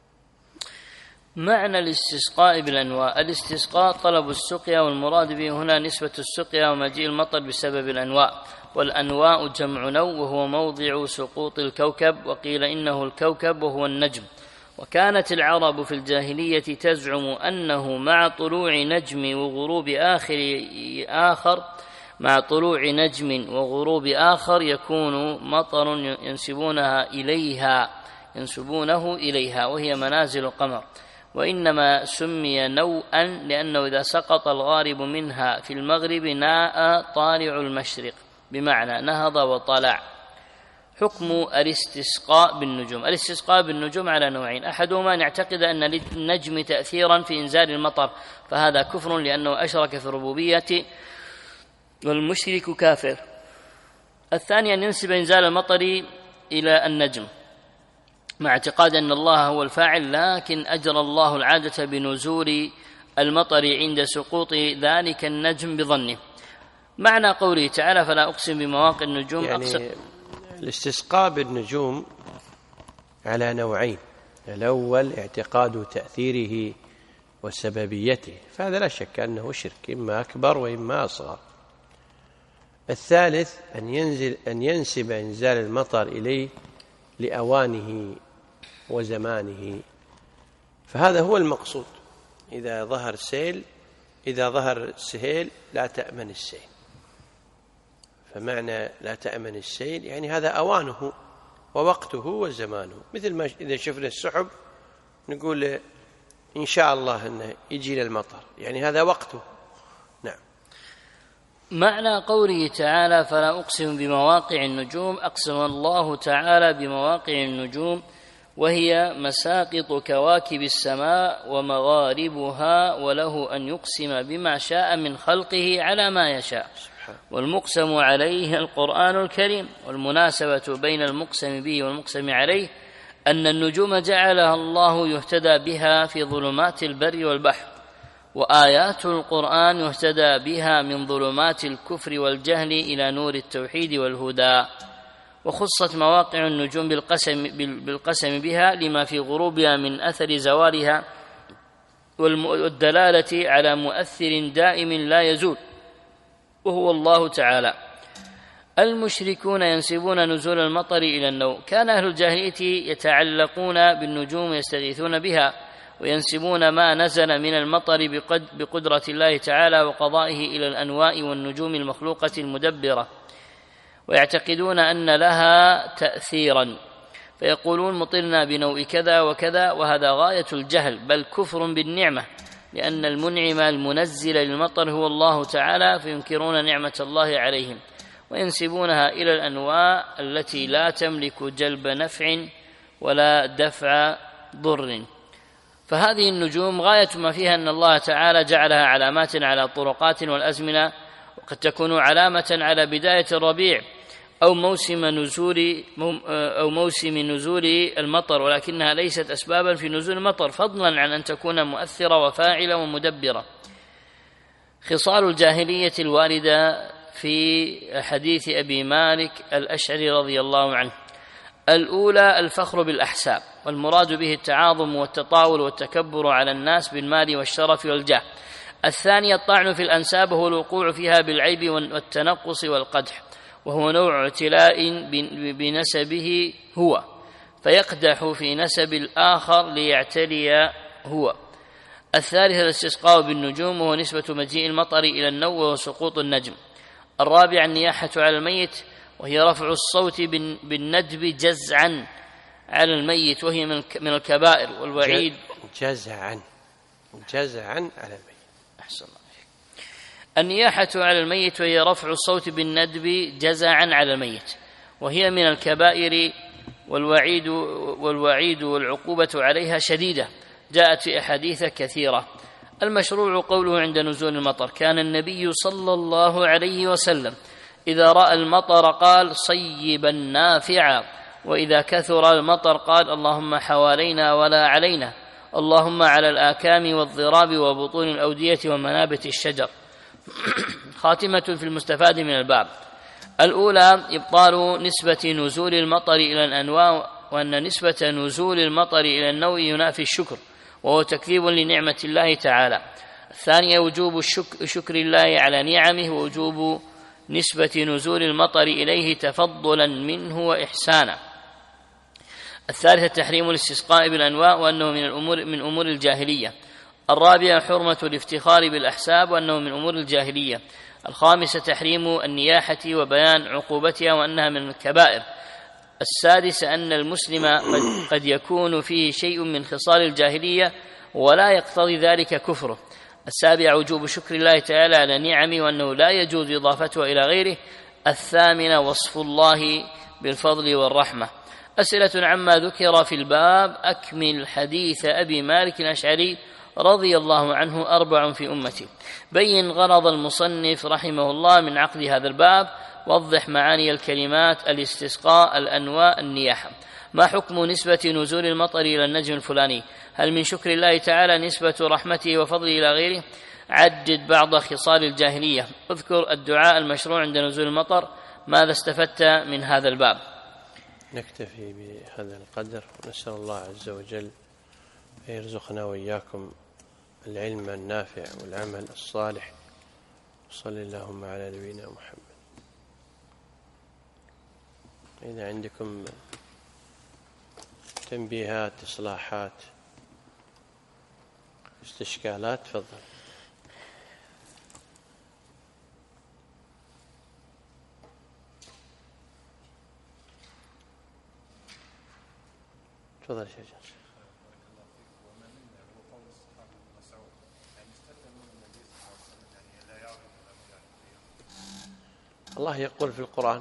معنى الاستسقاء بالأنواء. الاستسقاء طلب السقيا، والمراد به هنا نسبة السقيا ومجيء المطر بسبب الأنواء، والأنواء جمع نو وهو موضع سقوط الكوكب، وقيل إنه الكوكب وهو النجم. وكانت العرب في الجاهلية تزعم أنه مع طلوع نجم وغروب آخر آخر مع طلوع نجم وغروب آخر يكون مطر ينسبونها إليها ينسبونه إليها وهي منازل القمر، وإنما سمي نوءا لأنه إذا سقط الغارب منها في المغرب ناء طالع المشرق، بمعنى نهض وطلع. حكم الاستسقاء بالنجوم. الاستسقاء بالنجوم على نوعين: أحدهما أن يعتقد أن للنجم تأثيرا في إنزال المطر، فهذا كفر لأنه أشرك في الربوبية والمشرك كافر. الثاني أن ينسب إنزال المطر إلى النجم مع اعتقاد أن الله هو الفاعل، لكن أجرى الله العادة بنزول المطر عند سقوط ذلك النجم بظنه. معنى قوله تعالى فلا أقسم بمواقع النجوم، يعني أقسم الاستسقاء بالنجوم على نوعين: الأول اعتقاد تأثيره وسببيته، فهذا لا شك أنه شرك إما أكبر وإما أصغر. الثالث أن ينزل أن ينسب إنزال المطر إليه لأوانه وزمانه، فهذا هو المقصود. إذا ظهر سيل إذا ظهر سهيل لا تأمن السيل، فمعنى لا تأمن السيل يعني هذا أوانه ووقته وزمانه، مثل ما إذا شفنا السحب نقول إن شاء الله أنه يجينا المطر، يعني هذا وقته. نعم. معنى قوله تعالى فلا أقسم بمواقع النجوم، أقسم الله تعالى بمواقع النجوم وهي مساقط كواكب السماء ومغاربها، وله أن يقسم بما شاء من خلقه على ما يشاء، والمقسم عليه القرآن الكريم. والمناسبة بين المقسم به والمقسم عليه أن النجوم جعلها الله يهتدى بها في ظلمات البر والبحر، وآيات القرآن يهتدى بها من ظلمات الكفر والجهل إلى نور التوحيد والهدى. وخصت مواقع النجوم بالقسم, بالقسم بها لما في غروبها من أثر زوالها والدلالة على مؤثر دائم لا يزول وهو الله تعالى. المشركون ينسبون نزول المطر إلى النوء. كان أهل الجاهلية يتعلقون بالنجوم ويستغيثون بها، وينسبون ما نزل من المطر بقدرة الله تعالى وقضائه إلى الأنواء والنجوم المخلوقة المدبرة، ويعتقدون أن لها تأثيرا، فيقولون مطرنا بنوء كذا وكذا، وهذا غاية الجهل بل كفر بالنعمة، لأن المنعم المنزل للمطر هو الله تعالى، فينكرون نعمة الله عليهم وينسبونها إلى الأنواع التي لا تملك جلب نفع ولا دفع ضر. فهذه النجوم غاية ما فيها أن الله تعالى جعلها علامات على طرقات والأزمنة، وقد تكون علامة على بداية الربيع أو موسم نزول أو موسم نزول المطر، ولكنها ليست أسبابا في نزول المطر، فضلا عن أن تكون مؤثرة وفاعلة ومدبرة. خصال الجاهلية الواردة في حديث أبي مالك الأشعري رضي الله عنه: الأولى الفخر بالأحساب، والمراد به التعاظم والتطاول والتكبر على الناس بالمال والشرف والجاه. الثانية الطعن في الأنساب، وهو الوقوع فيها بالعيب والتنقص والقدح، وهو نوع اعتلاء بنسبه هو، فيقدح في نسب الآخر ليعتلي هو. الثالثة الاستسقاء بالنجوم، وهو نسبة مجيء المطر إلى النوء وسقوط النجم. الرابع النياحة على الميت، وهي رفع الصوت بالندب جزعا على الميت، وهي من الكبائر والوعيد. جزعا جزعا على الميت. أحسن الله. النياحة على الميت وهي رفع الصوت بالندب جزعا على الميت، وهي من الكبائر والوعيد والوعيد والعقوبة عليها شديدة، جاءت في أحاديث كثيرة. المشروع قوله عند نزول المطر: كان النبي صلى الله عليه وسلم إذا رأى المطر قال صيبا نافعا، وإذا كثر المطر قال اللهم حوالينا ولا علينا، اللهم على الآكام والضراب وبطون الأودية ومنابت الشجر. خاتمة في المستفاد من الباب: الأولى إبطال نسبة نزول المطر إلى الأنواع، وأن نسبة نزول المطر إلى النوع ينافي الشكر، وهو تكذيب لنعمة الله تعالى. الثانية وجوب الشكر شكر الله على نعمه، ووجوب نسبة نزول المطر إليه تفضلا منه وإحسانا. الثالثة تحريم الاستسقاء بالأنواع، وأنه من الأمور من أمور الجاهلية. الرابعة حرمة الافتخار بالأحساب، وأنه من أمور الجاهلية. الخامسة تحريم النياحة وبيان عقوبتها، وأنها من الكبائر. السادسة أن المسلم قد يكون فيه شيء من خصال الجاهلية ولا يقتضي ذلك كفره. السابعة وجوب شكر الله تعالى على نعمه، وأنه لا يجوز إضافتها إلى غيره. الثامنة وصف الله بالفضل والرحمة. أسئلة عما ذكر في الباب: أكمل حديث أبي مالك الأشعري رضي الله عنه أربع في أمتي. بين غرض المصنف رحمه الله من عقد هذا الباب. وضح معاني الكلمات الاستسقاء، الأنواء، النياحة. ما حكم نسبة نزول المطر إلى النجم الفلاني؟ هل من شكر الله تعالى نسبة رحمته وفضله إلى غيره؟ عدد بعض خصال الجاهلية. اذكر الدعاء المشروع عند نزول المطر. ماذا استفدت من هذا الباب؟ نكتفي بهذا القدر، نسأل الله عز وجل أن يرزقنا وإياكم العلم النافع والعمل الصالح. صلى اللهم على نبينا محمد. إذا عندكم تنبيهات، إصلاحات، استشكالات، تفضل. تفضل شيخ. الله يقول في القرآن: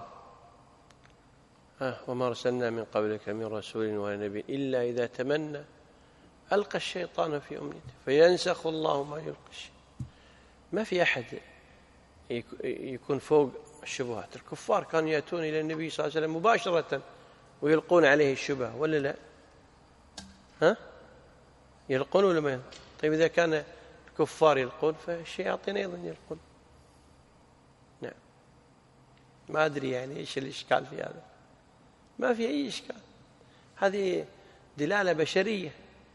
وما أرسلنا من قبلك من رسول ولا نبي إلا إذا تمنى ألقى الشيطان في أمنيته فينسخ الله ما يلقي الشيء. ما في أحد يكون فوق الشبهات. الكفار كانوا يأتون إلى النبي صلى الله عليه وسلم مباشرة ويلقون عليه الشبهة، ولا لا؟ ها؟ يلقون ولا ما يلقون؟ طيب إذا كان الكفار يلقون فالشياطين أيضا يلقون. نعم. ما أدري يعني إيش الإشكال في هذا. ما في أي إشكال. هذه دلالة بشرية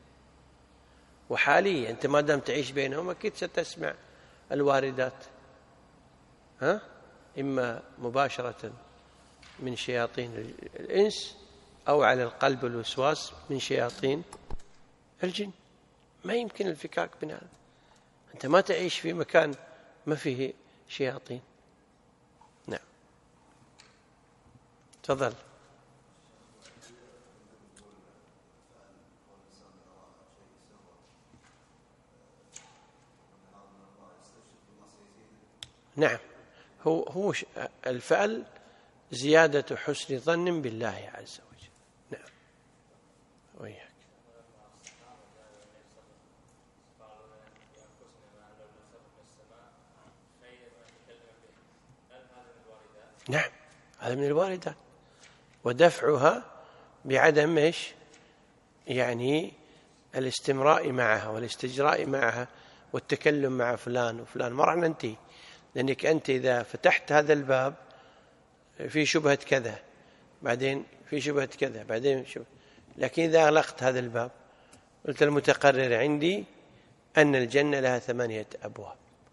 وحالية. أنت ما دام تعيش بينهم أكيد ستسمع الواردات، ها؟ إما مباشرة من شياطين الإنس أو على القلب والوسواس من شياطين الجن. ما يمكن الفكاك بين هذا. أنت ما تعيش في مكان ما فيه شياطين. نعم. تفضل. نعم. هو هو الفعل زيادة حسن ظن بالله عز وجل. نعم. وياك. نعم، هذا من الواردات. ودفعها بعدم ايش؟ يعني الاستمراء معها والاستجراء معها والتكلم مع فلان وفلان. ما راح ننتهي، لأنك أنت إذا فتحت هذا الباب في شبهة كذا، بعدين في شبهة كذا، بعدين شبهة. لكن إذا أغلقت هذا الباب قلت المتقرر عندي أن الجنة لها ثمانية أبواب،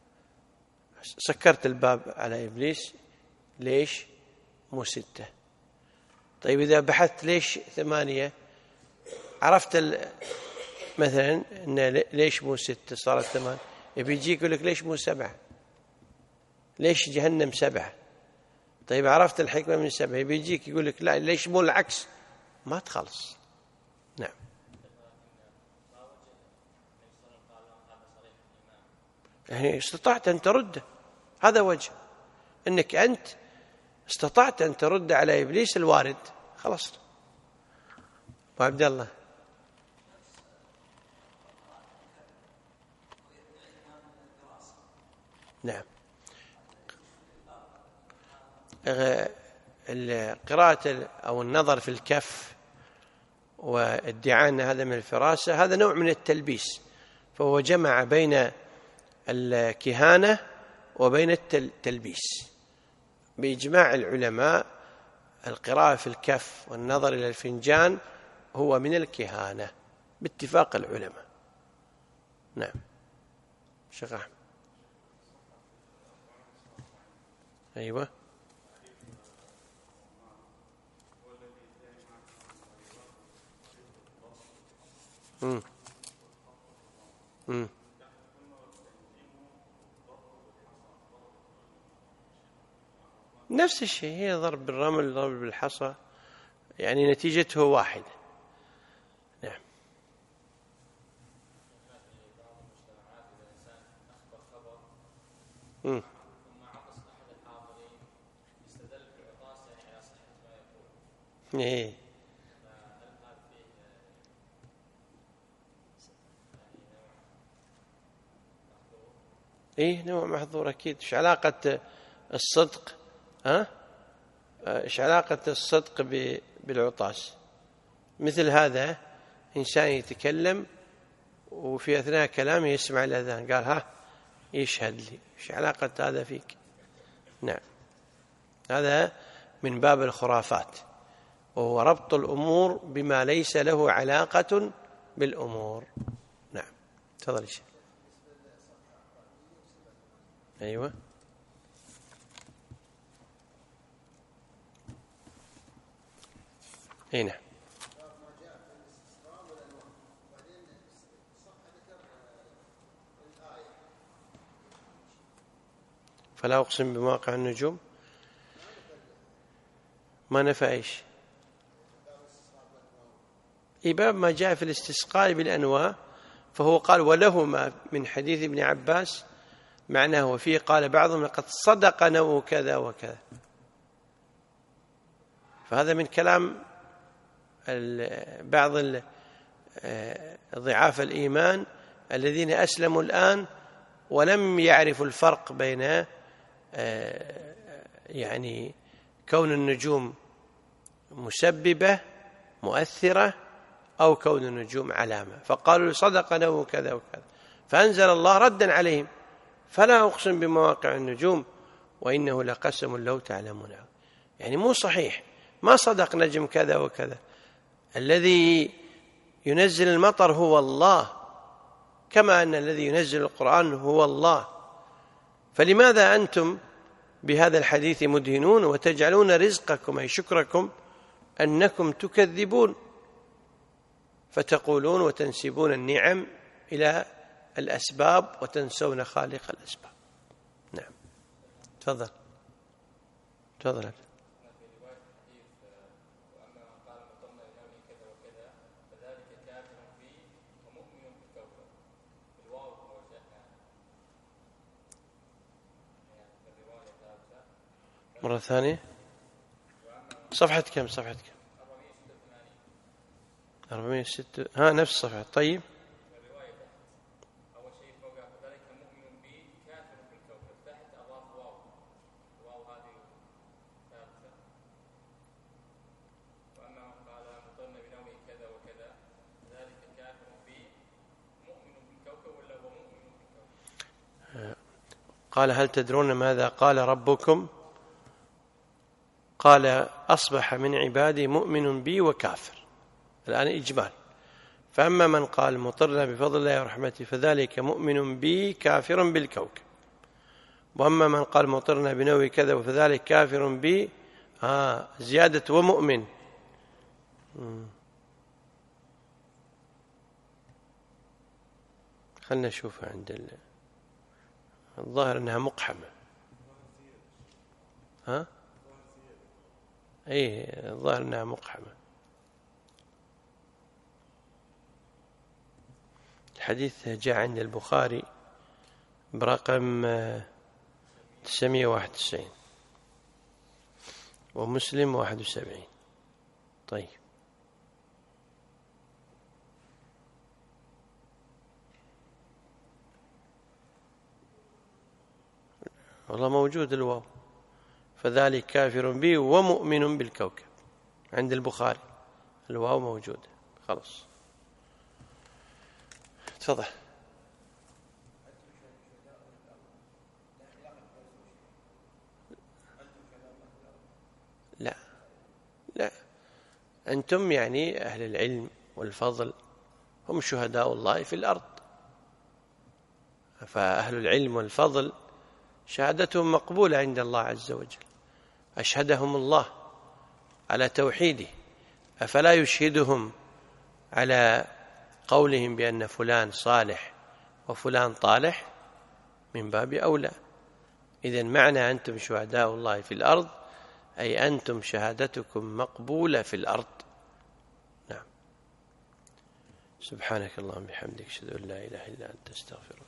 سكرت الباب على إبليس. ليش مو ستة؟ طيب إذا بحثت ليش ثمانية، عرفت مثلا أن ليش مو ستة صارت ثمان، يبي يجيك يقول لك ليش مو سبعة. ليش جهنم سبعة؟ طيب عرفت الحكمة من سبعة، بيجيك يقول لك لا ليش مو العكس؟ ما تخلص. نعم. يعني استطعت أن ترد، هذا وجه أنك أنت استطعت أن ترد على إبليس الوارد، خلاص. وعبد الله. نعم. القراءة أو النظر في الكف وادعاء أن هذا من الفراسة هذا نوع من التلبيس، فهو جمع بين الكهانة وبين التلبيس. بإجماع العلماء القراءة في الكف والنظر إلى الفنجان هو من الكهانة باتفاق العلماء. نعم. شيخ أحمد. أيوة. مم. مم. نفس الشيء، هي ضرب بالرمل ضرب بالحصى، يعني نتيجته واحدة. نعم. مم. إيه. إيه نوع محظور أكيد. إيش علاقة الصدق ها؟ إيش علاقة الصدق بالعطاس؟ مثل هذا إنسان يتكلم وفي أثناء كلامه يسمع الأذان، قال ها يشهد لي، إيش علاقة هذا فيك؟ نعم. هذا من باب الخرافات، وهو ربط الأمور بما ليس له علاقة بالأمور. نعم. تفضل يا شيخ. أيوة. هنا فلا أقسم بمواقع النجوم، ما نفى إيش؟ باب ما جاء في الاستسقاء بالأنواع، فهو قال ولهما من حديث ابن عباس معناه، وفيه قال بعضهم لقد صدق نوع كذا وكذا. فهذا من كلام بعض ضعاف الإيمان الذين أسلموا الآن ولم يعرفوا الفرق بين يعني كون النجوم مسببة مؤثرة أو كون النجوم علامة، فقالوا صدق نوع كذا وكذا، فأنزل الله ردا عليهم فلا أقسم بمواقع النجوم وإنه لقسم لو تعلمون. يعني مو صحيح، ما صدق نجم كذا وكذا. الذي ينزل المطر هو الله، كما أن الذي ينزل القرآن هو الله. فلماذا أنتم بهذا الحديث مدهنون وتجعلون رزقكم أي شكركم أنكم تكذبون، فتقولون وتنسبون النعم إلى الأسباب وتنسون خالق الأسباب. نعم. تفضل تفضل. مرة ثانية. صفحة كم؟ صفحة كم؟ أربعمائة وستة. ها نفس الصفحة. طيب. قال هل تدرون ماذا قال ربكم؟ قال أصبح من عبادي مؤمن بي وكافر. الآن إجمال. فأما من قال مطرنا بفضل الله ورحمته فذلك مؤمن بي كافر بالكوكب، وأما من قال مطرنا بنوي كذا فذلك كافر بي آه زيادة ومؤمن. خلنا نشوفها عند الظاهر أنها مقحمة. ها ايه الظاهر انها مقحمة. الحديث جاء عند البخاري برقم تسعمائة وواحد وتسعين ومسلم واحد وسبعين. طيب والله موجود الواو، فذلك كافر به ومؤمن بالكوكب عند البخاري، الواو موجود خلاص. تفضل. لا لا، أنتم يعني أهل العلم والفضل هم شهداء الله في الأرض، فأهل العلم والفضل شهادتهم مقبولة عند الله عز وجل، أشهدهم الله على توحيده، أفلا يشهدهم على قولهم بأن فلان صالح وفلان طالح؟ من باب أولى. إذن معنى أنتم شهداء الله في الأرض أي أنتم شهادتكم مقبولة في الأرض. نعم. سبحانك اللهم وبحمدك أشهد أن لا إله إلا أنت أستغفرك.